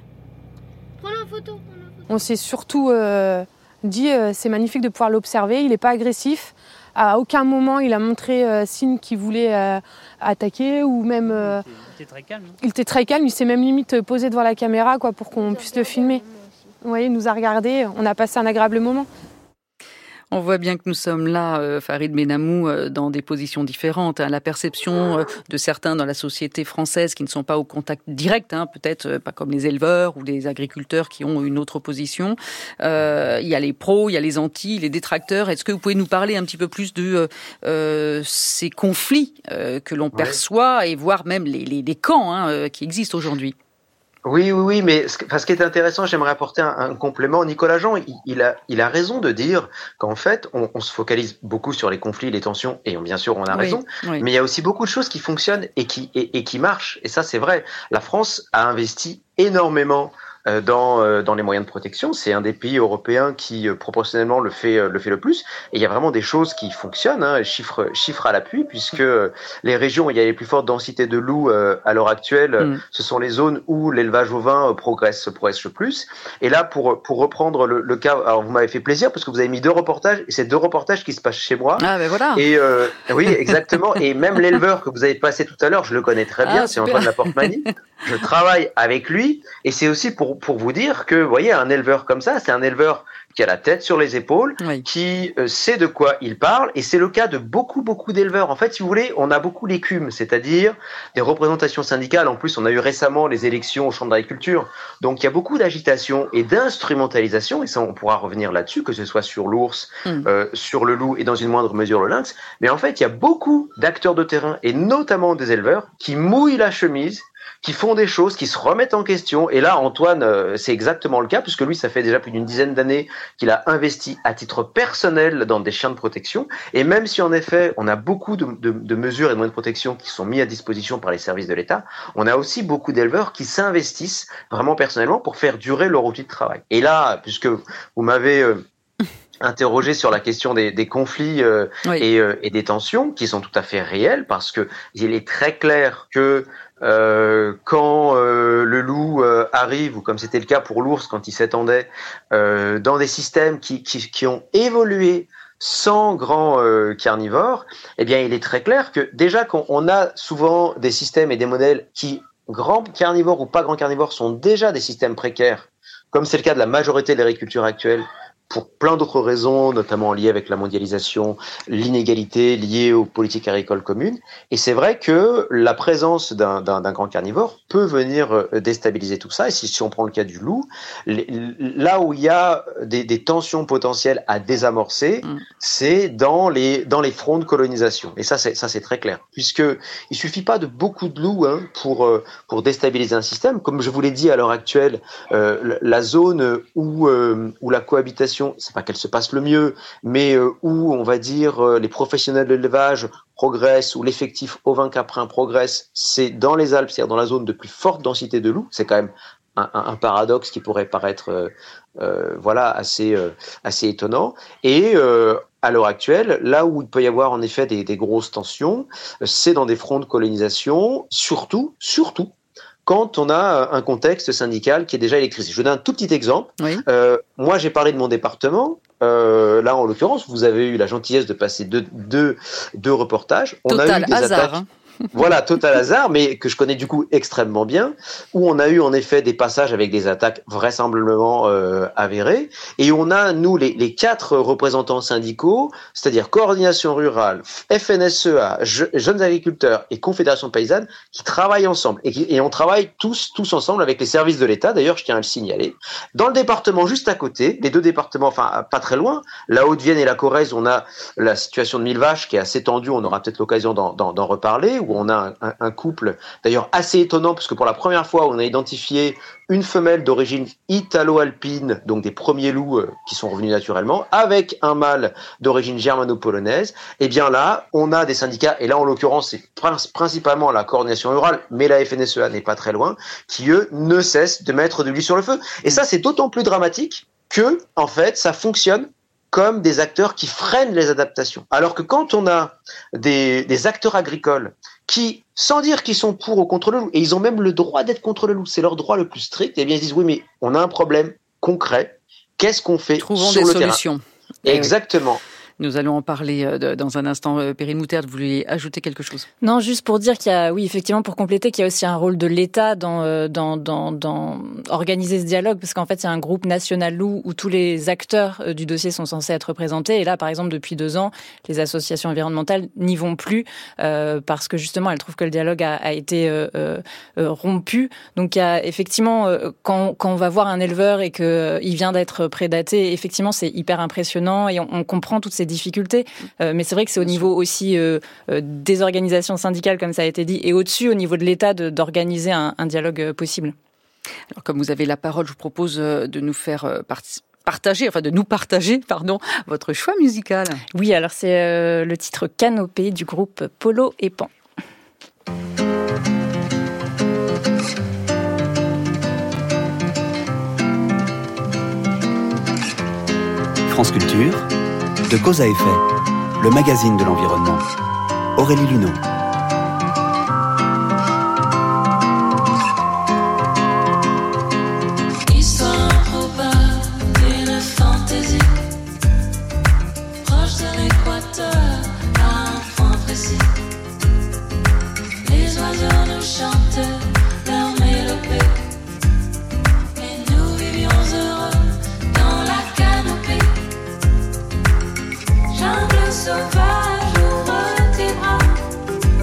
On s'est surtout dit c'est magnifique de pouvoir l'observer. Il n'est pas agressif. À aucun moment il a montré signe qu'il voulait attaquer, ou même. Il était très calme. Il était très calme. Il s'est même limite posé devant la caméra pour qu'on puisse le filmer. Vous voyez, il nous a regardé. On a passé un agréable moment. On voit bien que nous sommes là, Farid Benamou, dans des positions différentes. La perception de certains dans la société française qui ne sont pas au contact direct, peut-être pas comme les éleveurs ou les agriculteurs qui ont une autre position. Il y a les pros, il y a les anti, les détracteurs. Est-ce que vous pouvez nous parler un petit peu plus de ces conflits que l'on perçoit, et voire même les camps qui existent aujourd'hui ? Oui, mais ce qui est intéressant, j'aimerais apporter un complément. Nicolas Jean, il a raison de dire qu'en fait, on se focalise beaucoup sur les conflits, les tensions, et bien sûr, on a raison, mais il y a aussi beaucoup de choses qui fonctionnent et qui marchent, et ça, c'est vrai. La France a investi énormément dans les moyens de protection. C'est un des pays européens qui proportionnellement le fait le plus. Et il y a vraiment des choses qui fonctionnent, chiffres à l'appui, puisque les régions où il y a les plus fortes densités de loups à l'heure actuelle, ce sont les zones où l'élevage ovin progresse le plus. Et là, pour reprendre le cas, alors vous m'avez fait plaisir parce que vous avez mis 2 reportages, et c'est 2 reportages qui se passent chez moi. Ah ben voilà. Et oui, exactement. Et même l'éleveur que vous avez passé tout à l'heure, je le connais très bien, c'est Antoine Laporte-Mani. Je travaille avec lui, et c'est aussi pour vous dire que, vous voyez, un éleveur comme ça, c'est un éleveur qui a la tête sur les épaules, qui sait de quoi il parle, et c'est le cas de beaucoup d'éleveurs. En fait, si vous voulez, on a beaucoup l'écume, c'est-à-dire des représentations syndicales. En plus, on a eu récemment les élections au champ de l'agriculture, donc il y a beaucoup d'agitation et d'instrumentalisation, et ça, on pourra revenir là-dessus, que ce soit sur l'ours, sur le loup, et dans une moindre mesure le lynx. Mais en fait, il y a beaucoup d'acteurs de terrain, et notamment des éleveurs, qui mouillent la chemise, qui font des choses, qui se remettent en question. Et là, Antoine, c'est exactement le cas, puisque lui, ça fait déjà plus d'une dizaine d'années qu'il a investi à titre personnel dans des chiens de protection. Et même si, en effet, on a beaucoup de mesures et de moyens de protection qui sont mis à disposition par les services de l'État, on a aussi beaucoup d'éleveurs qui s'investissent vraiment personnellement pour faire durer leur outil de travail. Et là, puisque vous m'avez interrogé sur la question des conflits et des tensions qui sont tout à fait réelles, parce que il est très clair que quand le loup arrive, ou comme c'était le cas pour l'ours quand il s'étendait, dans des systèmes qui ont évolué sans grands carnivores, eh bien il est très clair que déjà qu'on a souvent des systèmes et des modèles qui, grands carnivores ou pas grands carnivores, sont déjà des systèmes précaires, comme c'est le cas de la majorité de l'agriculture actuelle, pour plein d'autres raisons, notamment liées avec la mondialisation, l'inégalité liée aux politiques agricoles communes. Et c'est vrai que la présence d'un grand carnivore peut venir déstabiliser tout ça. Et si on prend le cas du loup, là où il y a des tensions potentielles à désamorcer, c'est dans les fronts de colonisation. Et ça c'est très clair, puisque il suffit pas de beaucoup de loups pour déstabiliser un système. Comme je vous l'ai dit, à l'heure actuelle, la zone où la cohabitation, c'est pas qu'elle se passe le mieux, mais où, on va dire, les professionnels de l'élevage progressent, où l'effectif ovin-caprin progresse, c'est dans les Alpes, c'est-à-dire dans la zone de plus forte densité de loups. C'est quand même un paradoxe qui pourrait paraître assez étonnant. Et à l'heure actuelle, là où il peut y avoir en effet des grosses tensions, c'est dans des fronts de colonisation, surtout quand on a un contexte syndical qui est déjà électrifié. Je vous donne un tout petit exemple. Oui. Moi, j'ai parlé de mon département. Là, en l'occurrence, vous avez eu la gentillesse de passer deux reportages. Total on a eu des hasard. Attaques. Voilà, total hasard, mais que je connais du coup extrêmement bien, où on a eu en effet des passages avec des attaques vraisemblablement avérées, et on a, nous, les 4 représentants syndicaux, c'est-à-dire Coordination Rurale, FNSEA, Jeunes Agriculteurs et Confédération Paysanne, qui travaillent ensemble, et on travaille tous ensemble avec les services de l'État, d'ailleurs je tiens à le signaler. Dans le département juste à côté, les 2 départements, enfin pas très loin, la Haute-Vienne et la Corrèze, on a la situation de Millevaches qui est assez tendue, on aura peut-être l'occasion d'en reparler, où on a un couple d'ailleurs assez étonnant, parce que pour la première fois on a identifié une femelle d'origine italo-alpine, donc des premiers loups qui sont revenus naturellement, avec un mâle d'origine germano-polonaise. Et bien là, on a des syndicats, et là en l'occurrence c'est principalement la Coordination Rurale, mais la FNSEA n'est pas très loin, qui eux ne cessent de mettre de l'huile sur le feu. Et ça c'est d'autant plus dramatique que, en fait, ça fonctionne comme des acteurs qui freinent les adaptations. Alors que quand on a des acteurs agricoles qui, sans dire qu'ils sont pour ou contre le loup, et ils ont même le droit d'être contre le loup, c'est leur droit le plus strict, et bien ils disent oui, mais on a un problème concret, qu'est-ce qu'on fait sur le terrain ? Trouvons des solutions. Exactement. Nous allons en parler dans un instant. Perrine Moutarde, vous vouliez ajouter quelque chose ? Non, juste pour dire qu'il y a, oui, effectivement, pour compléter, qu'il y a aussi un rôle de l'État dans organiser ce dialogue, parce qu'en fait, c'est un groupe national loup où tous les acteurs du dossier sont censés être représentés. Et là, par exemple, depuis 2 ans, les associations environnementales n'y vont plus parce que justement, elles trouvent que le dialogue a été rompu. Donc, il y a effectivement, quand on va voir un éleveur et que il vient d'être prédaté, effectivement, c'est hyper impressionnant et on comprend toutes ces difficultés, mais c'est vrai que c'est au niveau aussi des organisations syndicales, comme ça a été dit, et au-dessus, au niveau de l'État, d'organiser un dialogue possible. Alors, comme vous avez la parole, je vous propose de nous faire partager votre choix musical. Oui, alors c'est le titre Canopée du groupe Polo et Pan. France Culture, de Cause à Effet, le magazine de l'environnement. Aurélie Luneau. Sauvage, ouvre tes bras.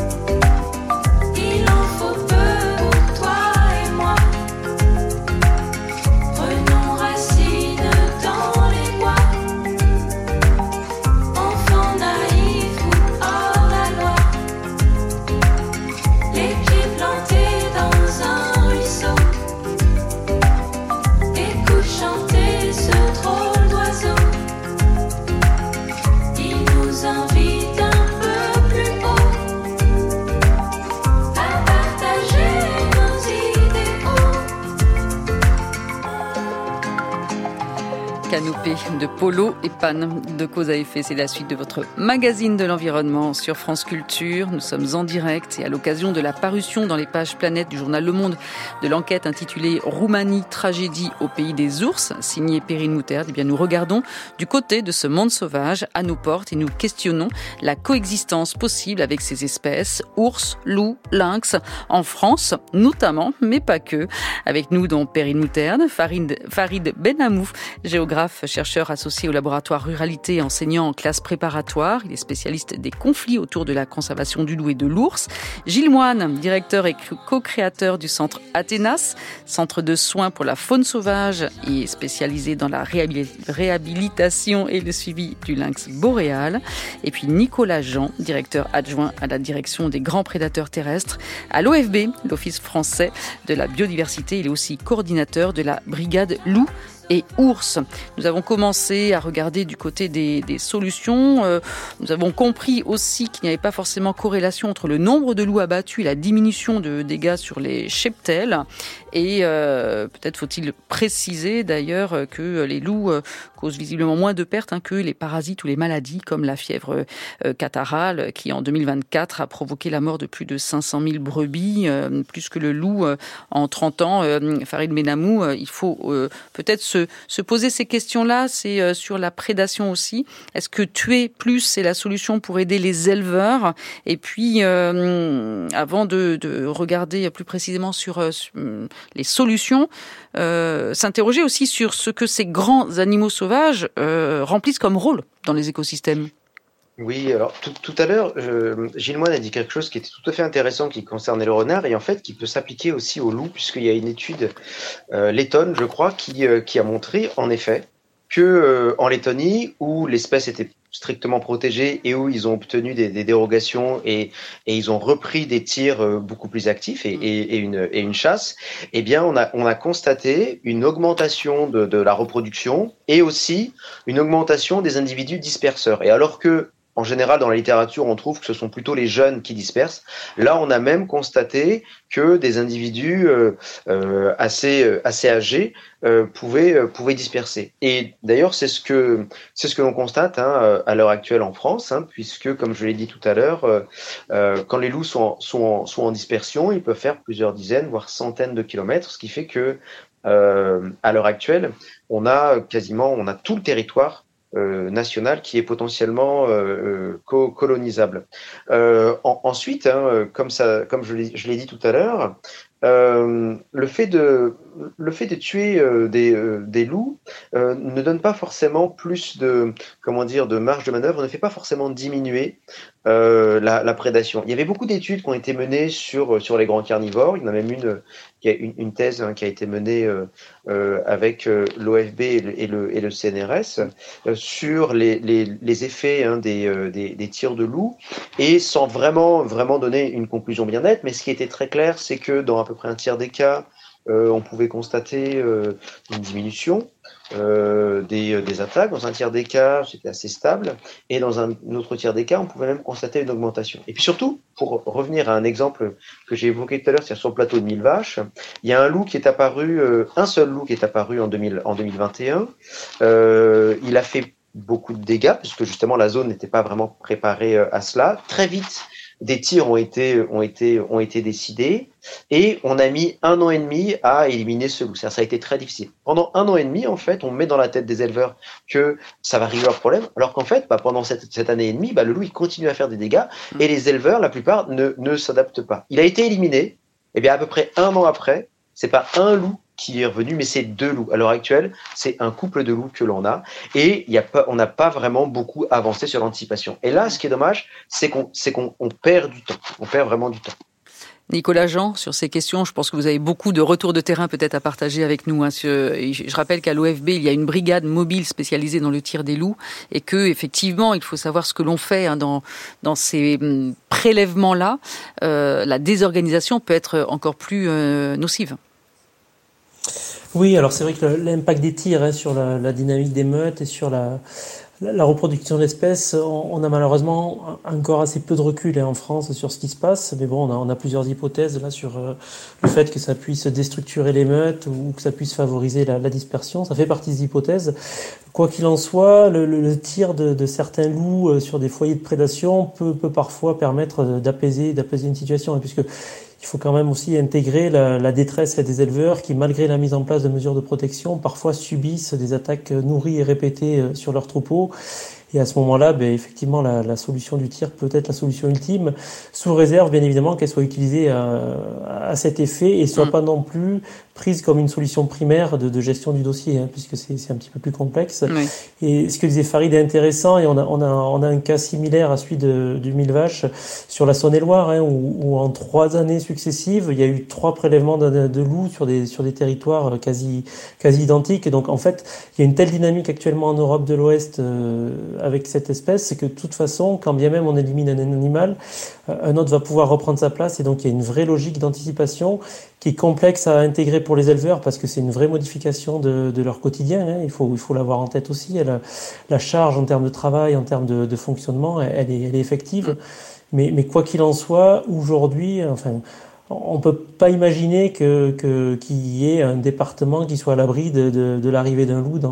Canopée de Polo et Pan de Cause à effet. C'est la suite de votre magazine de l'environnement sur France Culture. Nous sommes en direct et à l'occasion de la parution dans les pages Planète du journal Le Monde de l'enquête intitulée Roumanie, tragédie au pays des ours, signée Perrine Moutarde. Eh bien, nous regardons du côté de ce monde sauvage à nos portes et nous questionnons la coexistence possible avec ces espèces, ours, loups, lynx, en France notamment, mais pas que. Avec nous donc Perrine Moutarde, Farid Benamou, géographe, chercheur associé au laboratoire Ruralité, enseignant en classe préparatoire. Il est spécialiste des conflits autour de la conservation du loup et de l'ours. Gilles Moine, directeur et co-créateur du centre Athénas, centre de soins pour la faune sauvage et spécialisé dans la réhabilitation et le suivi du lynx boréal. Et puis Nicolas Jean, directeur adjoint à la direction des grands prédateurs terrestres à l'OFB, l'Office français de la biodiversité. Il est aussi coordinateur de la brigade loup et ours. Nous avons commencé à regarder du côté des solutions. Nous avons compris aussi qu'il n'y avait pas forcément corrélation entre le nombre de loups abattus et la diminution de dégâts sur les cheptels. Et peut-être faut-il préciser d'ailleurs que les loups causent visiblement moins de pertes que les parasites ou les maladies comme la fièvre catarrhale qui en 2024 a provoqué la mort de plus de 500 000 brebis, plus que le loup en 30 ans. Farid Benamou, il faut peut-être se poser ces questions-là, c'est sur la prédation aussi. Est-ce que tuer plus, c'est la solution pour aider les éleveurs ? Et puis, avant de regarder plus précisément sur les solutions, s'interroger aussi sur ce que ces grands animaux sauvages remplissent comme rôle dans les écosystèmes. Oui, alors tout à l'heure, Gilles Moine a dit quelque chose qui était tout à fait intéressant, qui concernait le renard et en fait qui peut s'appliquer aussi au loup, puisqu'il y a une étude lettonne, je crois, qui a montré en effet que en Lettonie, où l'espèce était strictement protégée et où ils ont obtenu des dérogations et ils ont repris des tirs beaucoup plus actifs et une chasse, eh bien on a constaté une augmentation de la reproduction et aussi une augmentation des individus disperseurs. Et alors que en général, dans la littérature, on trouve que ce sont plutôt les jeunes qui dispersent. Là, on a même constaté que des individus assez âgés pouvaient disperser. Et d'ailleurs, c'est ce que l'on constate à l'heure actuelle en France, puisque, comme je l'ai dit tout à l'heure, quand les loups sont en dispersion, ils peuvent faire plusieurs dizaines, voire centaines de kilomètres, ce qui fait que à l'heure actuelle, on a tout le territoire national qui est potentiellement colonisable. Ensuite, comme je l'ai dit tout à l'heure, le fait de tuer des loups ne donne pas forcément plus de marge de manœuvre, ne fait pas forcément diminuer la prédation. Il y avait beaucoup d'études qui ont été menées sur les grands carnivores. Il y en a même une thèse qui a été menée avec l'OFB et le CNRS sur les effets des tirs de loups, et sans vraiment donner une conclusion bien nette. Mais ce qui était très clair, c'est que dans à peu près un tiers des cas, on pouvait constater une diminution des attaques. Dans un tiers des cas, c'était assez stable, et dans un autre tiers des cas, on pouvait même constater une augmentation. Et puis surtout, pour revenir à un exemple que j'ai évoqué tout à l'heure, c'est sur le plateau de Millevaches, il y a un loup qui est apparu, un seul loup qui est apparu en 2021. Il a fait beaucoup de dégâts, puisque justement la zone n'était pas vraiment préparée à cela. Très vite, des tirs ont été décidés, et on a mis 1 an et demi à éliminer ce loup. Ça a été très difficile. Pendant 1 an et demi, en fait, on met dans la tête des éleveurs que ça va régler leur problème, alors qu'en fait, pendant cette année et demie, le loup il continue à faire des dégâts, et les éleveurs, la plupart, ne s'adaptent pas. Il a été éliminé, et bien à peu près 1 an après, c'est pas un loup qui est revenu, mais c'est 2 loups. À l'heure actuelle, c'est un couple de loups que l'on a, et on n'a pas vraiment beaucoup avancé sur l'anticipation. Et là, ce qui est dommage, c'est qu'on perd du temps. On perd vraiment du temps. Nicolas Jean, sur ces questions, je pense que vous avez beaucoup de retours de terrain peut-être à partager avec nous. Je rappelle qu'à l'OFB, il y a une brigade mobile spécialisée dans le tir des loups, et que effectivement, il faut savoir ce que l'on fait dans ces prélèvements-là. La désorganisation peut être encore plus nocive. Oui, alors c'est vrai que l'impact des tirs sur la dynamique des meutes et sur La reproduction d'espèces, on a malheureusement encore assez peu de recul en France sur ce qui se passe, mais bon, on a plusieurs hypothèses là sur le fait que ça puisse déstructurer les meutes ou que ça puisse favoriser la dispersion. Ça fait partie des hypothèses. Quoi qu'il en soit, le tir de certains loups sur des foyers de prédation peut parfois permettre d'apaiser une situation, puisque il faut quand même aussi intégrer la détresse des éleveurs qui, malgré la mise en place de mesures de protection, parfois subissent des attaques nourries et répétées sur leurs troupeaux. Et à ce moment-là, effectivement, la solution du tir peut être la solution ultime, sous réserve, bien évidemment, qu'elle soit utilisée à cet effet et soit pas non plus prise comme une solution primaire de gestion du dossier, puisque c'est un petit peu plus complexe. Oui. Et ce que disait Farid est intéressant, et on a un cas similaire à celui du mille vaches sur la Saône-et-Loire, où en 3 années successives, il y a eu 3 prélèvements de loups sur des territoires quasi identiques. Et donc, en fait, il y a une telle dynamique actuellement en Europe de l'Ouest avec cette espèce, c'est que de toute façon, quand bien même on élimine un animal, un autre va pouvoir reprendre sa place, et donc il y a une vraie logique d'anticipation qui est complexe à intégrer pour les éleveurs parce que c'est une vraie modification de leur quotidien. Il faut l'avoir en tête aussi. La charge en termes de travail, en termes de fonctionnement, elle est effective. Mais quoi qu'il en soit, aujourd'hui, on peut pas imaginer qu'il y ait un département qui soit à l'abri de l'arrivée d'un loup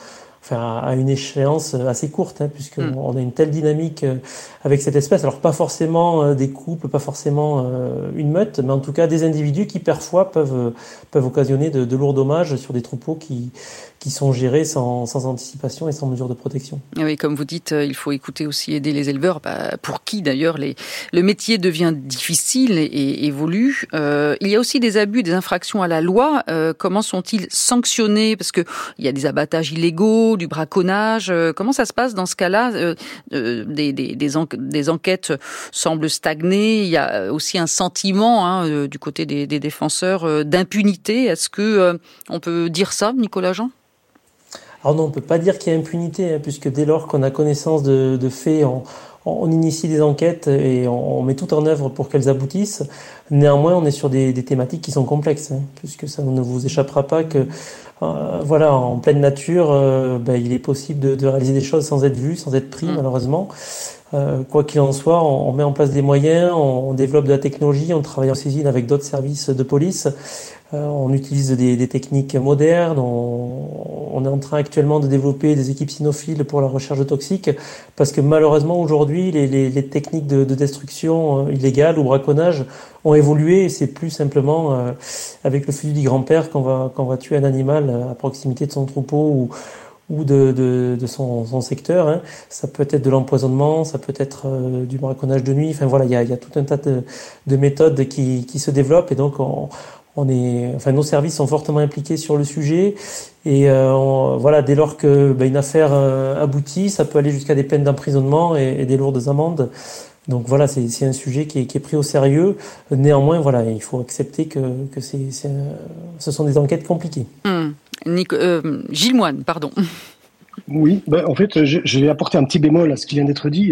à une échéance assez courte, puisqu'on a une telle dynamique avec cette espèce. Alors pas forcément des couples, pas forcément une meute, mais en tout cas des individus qui parfois peuvent occasionner de lourds dommages sur des troupeaux qui sont gérés sans anticipation et sans mesure de protection. Oui, comme vous dites, il faut écouter aussi, aider les éleveurs, pour qui d'ailleurs le métier devient difficile et évolue. Il y a aussi des abus, des infractions à la loi. Comment sont-ils sanctionnés? Parce que il y a des abattages illégaux, du braconnage. Comment ça se passe dans ce cas-là? Des enquêtes semblent stagner. Il y a aussi un sentiment du côté des défenseurs d'impunité. Est-ce que on peut dire ça, Nicolas Jean? Alors non, on peut pas dire qu'il y a impunité, puisque dès lors qu'on a connaissance de faits, on initie des enquêtes et on met tout en œuvre pour qu'elles aboutissent. Néanmoins, on est sur des thématiques qui sont complexes, puisque ça ne vous échappera pas que en pleine nature, il est possible de réaliser des choses sans être vu, sans être pris, malheureusement. Quoi qu'il en soit, on met en place des moyens, on développe de la technologie, on travaille en saisine avec d'autres services de police, on utilise des techniques modernes, on est en train actuellement de développer des équipes cynophiles pour la recherche de toxiques, parce que malheureusement aujourd'hui les techniques de destruction illégale ou braconnage ont évolué, et c'est plus simplement avec le fusil du grand-père qu'on va tuer un animal à proximité de son troupeau ou de son secteur. Ça peut être de l'empoisonnement, ça peut être du braconnage de nuit. Il y a tout un tas de méthodes qui se développent, et donc nos services sont fortement impliqués sur le sujet. Et dès lors que une affaire aboutit, ça peut aller jusqu'à des peines d'emprisonnement et des lourdes amendes. Donc voilà, c'est un sujet qui est pris au sérieux. Néanmoins, il faut accepter que ce sont des enquêtes compliquées. Gilles Moine, pardon. Oui, en fait, je vais apporter un petit bémol à ce qui vient d'être dit.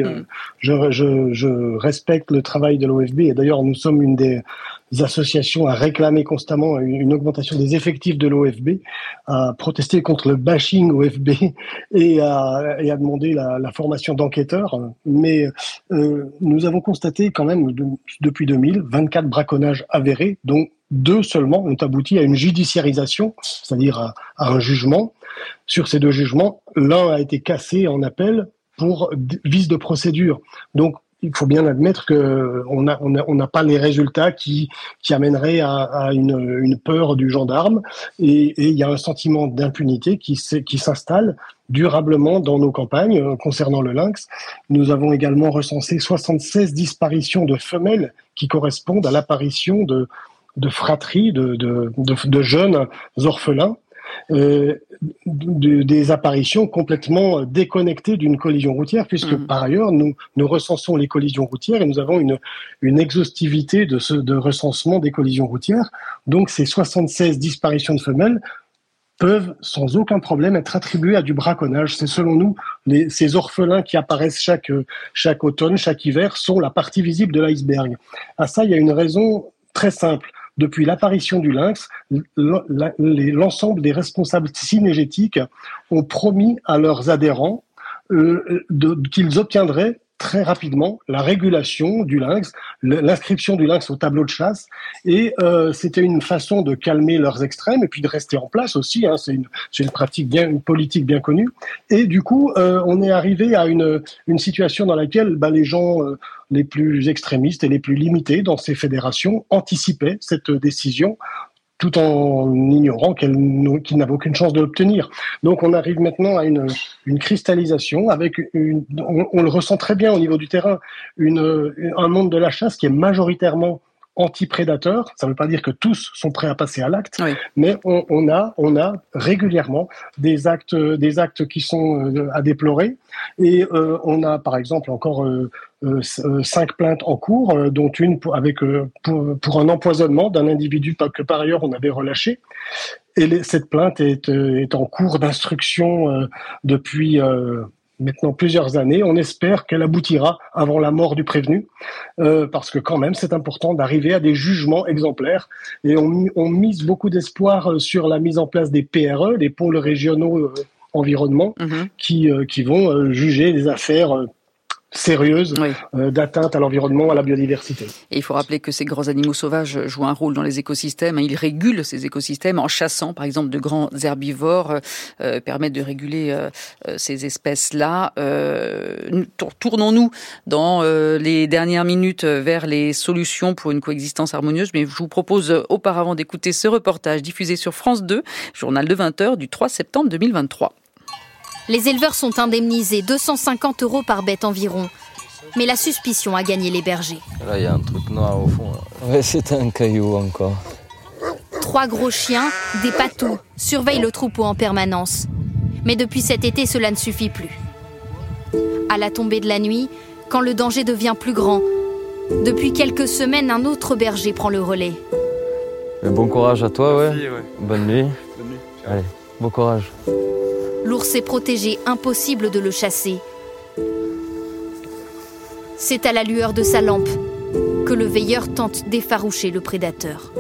Je respecte le travail de l'OFB, et d'ailleurs, nous sommes une des associations à réclamer constamment une augmentation des effectifs de l'OFB, à protester contre le bashing OFB et à demander la formation d'enquêteurs. Mais nous avons constaté quand même depuis 2000 24 braconnages avérés, dont 2 seulement ont abouti à une judiciarisation, c'est-à-dire à un jugement. Sur ces 2 jugements, l'un a été cassé en appel pour vice de procédure. Donc, il faut bien admettre que on n'a pas les résultats qui amèneraient à une peur du gendarme, et il y a un sentiment d'impunité qui s'installe durablement dans nos campagnes concernant le lynx. Nous avons également recensé 76 disparitions de femelles qui correspondent à l'apparition de fratries, de jeunes orphelins. Des apparitions complètement déconnectées d'une collision routière, puisque par ailleurs nous recensons les collisions routières et nous avons une exhaustivité de recensement des collisions routières. Donc ces 76 disparitions de femelles peuvent sans aucun problème être attribuées à du braconnage. C'est selon nous ces orphelins qui apparaissent chaque automne, chaque hiver, sont la partie visible de l'iceberg. À ça, il y a une raison très simple. Depuis l'apparition du lynx, l'ensemble des responsables cynégétiques ont promis à leurs adhérents qu'ils obtiendraient très rapidement la régulation du lynx, l'inscription du lynx au tableau de chasse, et c'était une façon de calmer leurs extrêmes et puis de rester en place aussi. Hein, c'est une pratique une politique bien connue. Et du coup, on est arrivé à une situation dans laquelle les gens les plus extrémistes et les plus limités dans ces fédérations anticipaient cette décision, tout en ignorant qu'ils n'avaient aucune chance de l'obtenir. Donc on arrive maintenant à une cristallisation avec on le ressent très bien au niveau du terrain, un monde de la chasse qui est majoritairement anti-prédateur. Ça ne veut pas dire que tous sont prêts à passer à l'acte, mais on a régulièrement des actes qui sont à déplorer, et on a par exemple encore 5 plaintes en cours, dont une pour un empoisonnement d'un individu que par ailleurs on avait relâché. Et cette plainte est en cours d'instruction depuis maintenant plusieurs années. On espère qu'elle aboutira avant la mort du prévenu, parce que quand même c'est important d'arriver à des jugements exemplaires. Et on mise beaucoup d'espoir sur la mise en place des PRE, les pôles régionaux environnement, qui vont juger des affaires sérieuse d'atteinte à l'environnement, à la biodiversité. Et il faut rappeler que ces grands animaux sauvages jouent un rôle dans les écosystèmes. Ils régulent ces écosystèmes en chassant, par exemple, de grands herbivores, permettent de réguler ces espèces-là. Tournons-nous dans les dernières minutes vers les solutions pour une coexistence harmonieuse. Mais je vous propose auparavant d'écouter ce reportage diffusé sur France 2, journal de 20h du 3 septembre 2023. Les éleveurs sont indemnisés 250 € par bête environ. Mais la suspicion a gagné les bergers. Là, il y a un truc noir au fond. Ouais, c'est un caillou encore. 3 gros chiens, des patous, surveillent le troupeau en permanence. Mais depuis cet été, cela ne suffit plus. À la tombée de la nuit, quand le danger devient plus grand, depuis quelques semaines, un autre berger prend le relais. Mais bon courage à toi, ouais. Merci, ouais. Bonne nuit. Bonne nuit. Allez, bon courage. L'ours est protégé, impossible de le chasser. C'est à la lueur de sa lampe que le veilleur tente d'effaroucher le prédateur.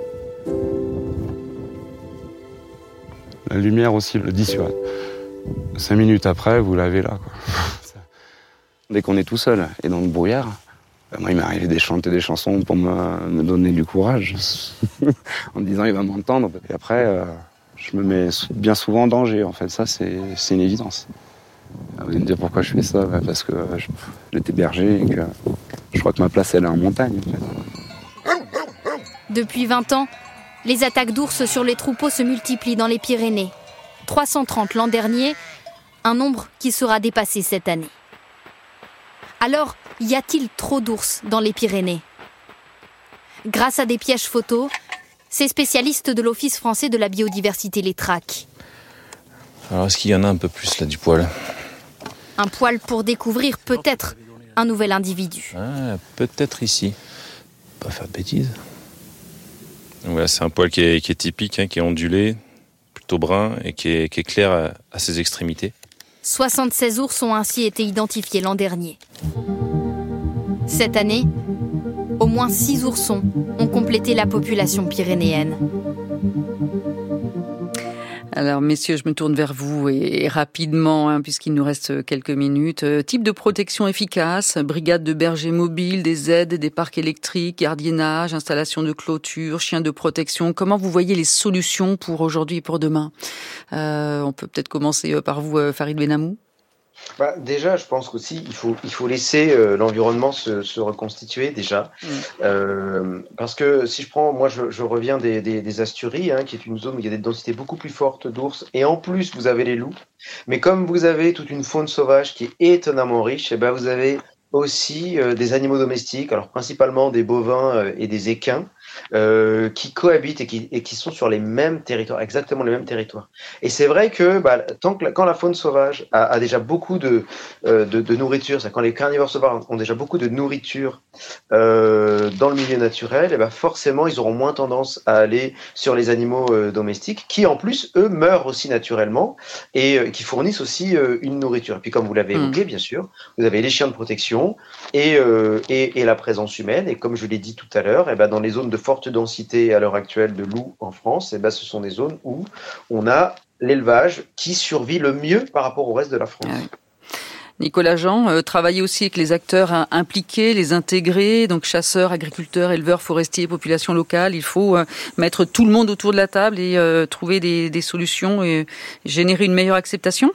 La lumière aussi le dissuade. 5 minutes après, vous l'avez là, quoi. Dès qu'on est tout seul et dans le brouillard, moi il m'est arrivé de chanter des chansons pour me donner du courage, en me disant il va m'entendre. Et après, je me mets bien souvent en danger, en fait. Ça, c'est une évidence. Vous allez me dire pourquoi je fais ça, parce que j'étais berger et que je crois que ma place, elle est en montagne. En fait. Depuis 20 ans, les attaques d'ours sur les troupeaux se multiplient dans les Pyrénées. 330 l'an dernier, un nombre qui sera dépassé cette année. Alors, y a-t-il trop d'ours dans les Pyrénées ? Grâce à des pièges photos, ces spécialistes de l'Office français de la biodiversité les traquent. Alors, est-ce qu'il y en a un peu plus là du poil ? Un poil pour découvrir peut-être un nouvel individu. Ah, peut-être ici. Pas faire de bêtises. Voilà, c'est un poil qui est typique, qui est ondulé, plutôt brun et qui est clair à ses extrémités. 76 ours ont ainsi été identifiés l'an dernier. Cette année, au moins 6 oursons ont complété la population pyrénéenne. Alors, messieurs, je me tourne vers vous et rapidement, puisqu'il nous reste quelques minutes. Type de protection efficace, brigade de bergers mobiles, des aides, des parcs électriques, gardiennage, installation de clôture, chiens de protection. Comment vous voyez les solutions pour aujourd'hui et pour demain ? On peut peut-être commencer par vous, Farid Benamou. Déjà, je pense qu'aussi il faut laisser l'environnement se reconstituer déjà, parce que si je prends, moi je reviens des Asturies, qui est une zone où il y a des densités beaucoup plus fortes d'ours, et en plus vous avez les loups, mais comme vous avez toute une faune sauvage qui est étonnamment riche, vous avez aussi des animaux domestiques, alors principalement des bovins et des équins, qui cohabitent et qui sont sur les mêmes territoires, exactement les mêmes territoires. Et c'est vrai que quand la faune sauvage a déjà beaucoup de nourriture, c'est-à-dire quand les carnivores sauvages ont déjà beaucoup de nourriture dans le milieu naturel, forcément ils auront moins tendance à aller sur les animaux domestiques, qui en plus eux meurent aussi naturellement et qui fournissent aussi une nourriture. Et puis comme vous l'avez évoqué, bien sûr, vous avez les chiens de protection et la présence humaine. Et comme je l'ai dit tout à l'heure, dans les zones de forte densité à l'heure actuelle de loups en France, ce sont des zones où on a l'élevage qui survit le mieux par rapport au reste de la France. Nicolas Jean, travailler aussi avec les acteurs impliqués, les intégrer, donc chasseurs, agriculteurs, éleveurs, forestiers, population locale. Il faut mettre tout le monde autour de la table et trouver des solutions et générer une meilleure acceptation.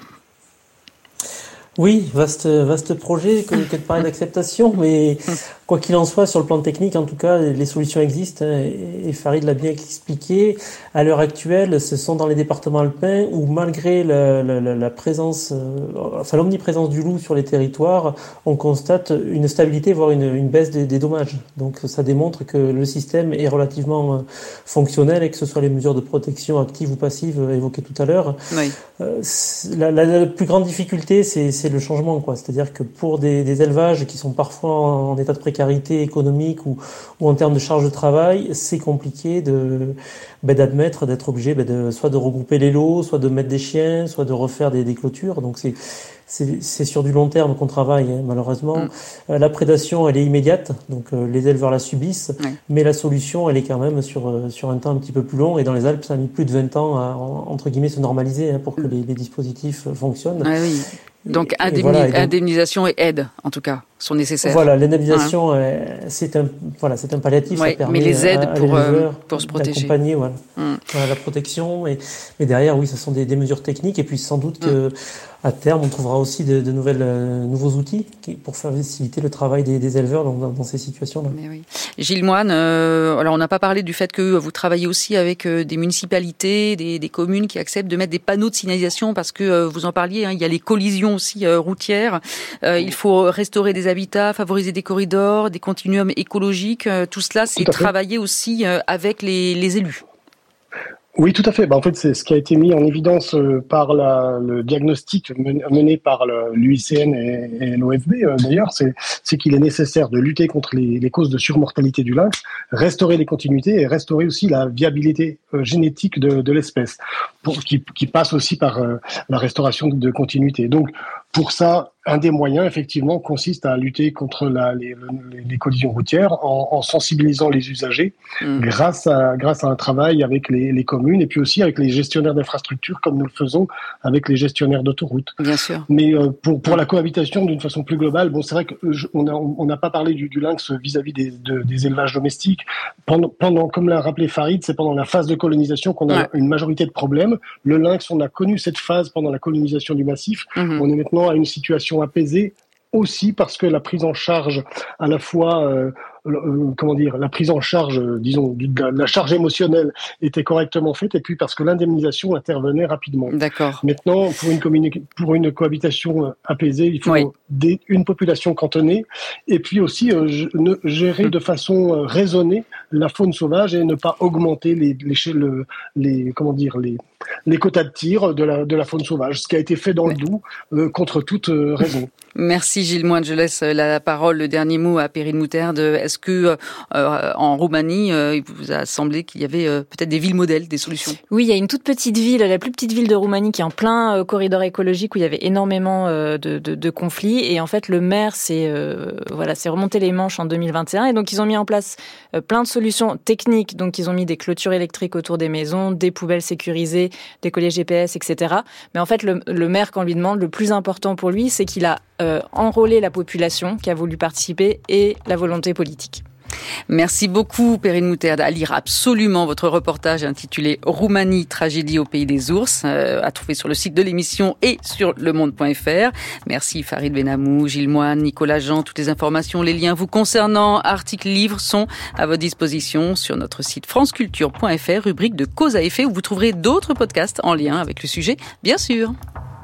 Oui, vaste projet que de parler d'acceptation, mais quoi qu'il en soit, sur le plan technique, en tout cas, les solutions existent, et Farid l'a bien expliqué. À l'heure actuelle, ce sont dans les départements alpins où, malgré la présence, l'omniprésence du loup sur les territoires, on constate une stabilité, voire une baisse des dommages. Donc ça démontre que le système est relativement fonctionnel, et que ce soit les mesures de protection actives ou passives évoquées tout à l'heure. Oui. La plus grande difficulté, c'est le changement, quoi. C'est-à-dire que pour des élevages qui sont parfois en état de précarité économique ou en termes de charge de travail, c'est compliqué d'admettre, d'être obligé soit de regrouper les lots, soit de mettre des chiens, soit de refaire des clôtures. Donc c'est sur du long terme qu'on travaille, hein, malheureusement. La prédation, elle est immédiate, donc les éleveurs la subissent, mais la solution, elle est quand même sur un temps un petit peu plus long, et dans les Alpes, ça a mis plus de 20 ans à, entre guillemets, se normaliser, hein, pour que les dispositifs fonctionnent. Ah oui. Donc indemnisation et aide, en tout cas, sont nécessaires. Voilà, l'indemnisation, c'est un palliatif, ça permet, mais les aides pour se protéger, d'accompagner, la protection, mais derrière, oui, ce sont des mesures techniques, et puis sans doute que à terme, on trouvera aussi de nouveaux outils pour faciliter le travail des éleveurs dans ces situations-là. Mais oui. Gilles Moine, alors on n'a pas parlé du fait que vous travaillez aussi avec des municipalités, des communes qui acceptent de mettre des panneaux de signalisation, parce que vous en parliez, hein, il y a les collisions aussi routières. Il faut restaurer des habitats, favoriser des corridors, des continuums écologiques. Tout cela, c'est travailler aussi avec les élus. Oui, tout à fait. En fait, c'est ce qui a été mis en évidence par le diagnostic mené par l'UICN et l'OFB, d'ailleurs, c'est qu'il est nécessaire de lutter contre les causes de surmortalité du lynx, restaurer les continuités et restaurer aussi la viabilité génétique de l'espèce, qui passe aussi par la restauration de continuité. Donc, pour ça, un des moyens, effectivement, consiste à lutter contre les collisions routières en sensibilisant les usagers grâce à un travail avec les communes, et puis aussi avec les gestionnaires d'infrastructures, comme nous le faisons avec les gestionnaires d'autoroutes. Bien sûr. Mais pour la cohabitation d'une façon plus globale, c'est vrai qu'on n'a pas parlé du lynx vis-à-vis des élevages domestiques. Pendant, comme l'a rappelé Farid, c'est pendant la phase de colonisation qu'on a une majorité de problèmes. Le lynx, on a connu cette phase pendant la colonisation du massif. On est maintenant à une situation apaisée, aussi parce que la prise en charge, à la fois la prise en charge, disons, de la charge émotionnelle était correctement faite, et puis parce que l'indemnisation intervenait rapidement. D'accord. Maintenant, pour une cohabitation apaisée, il faut une population cantonnée, et puis aussi gérer de façon raisonnée la faune sauvage, et ne pas augmenter les quotas de tir de la faune sauvage, ce qui a été fait dans le Doubs contre toute raison. Merci Gilles Moine. Je laisse la parole, le dernier mot à Perrine Moutarde. Est-ce que en Roumanie, il vous a semblé qu'il y avait peut-être des villes modèles, des solutions ? Oui, il y a une toute petite ville, la plus petite ville de Roumanie, qui est en plein corridor écologique, où il y avait énormément de conflits. Et en fait, le maire s'est remonté les manches en 2021. Et donc, ils ont mis en place plein de solutions techniques. Donc, ils ont mis des clôtures électriques autour des maisons, des poubelles sécurisées, des colliers GPS, etc. Mais en fait, le maire, quand on lui demande, le plus important pour lui, c'est qu'il a enrôler la population qui a voulu participer et la volonté politique. Merci beaucoup Perrine Moutarde. À lire absolument votre reportage intitulé Roumanie, tragédie au pays des ours, à trouver sur le site de l'émission et sur lemonde.fr. Merci Farid Benamou, Gilles Moine, Nicolas Jean. Toutes les informations, les liens vous concernant, articles, livres sont à votre disposition sur notre site franceculture.fr, rubrique de cause à effet, où vous trouverez d'autres podcasts en lien avec le sujet, bien sûr.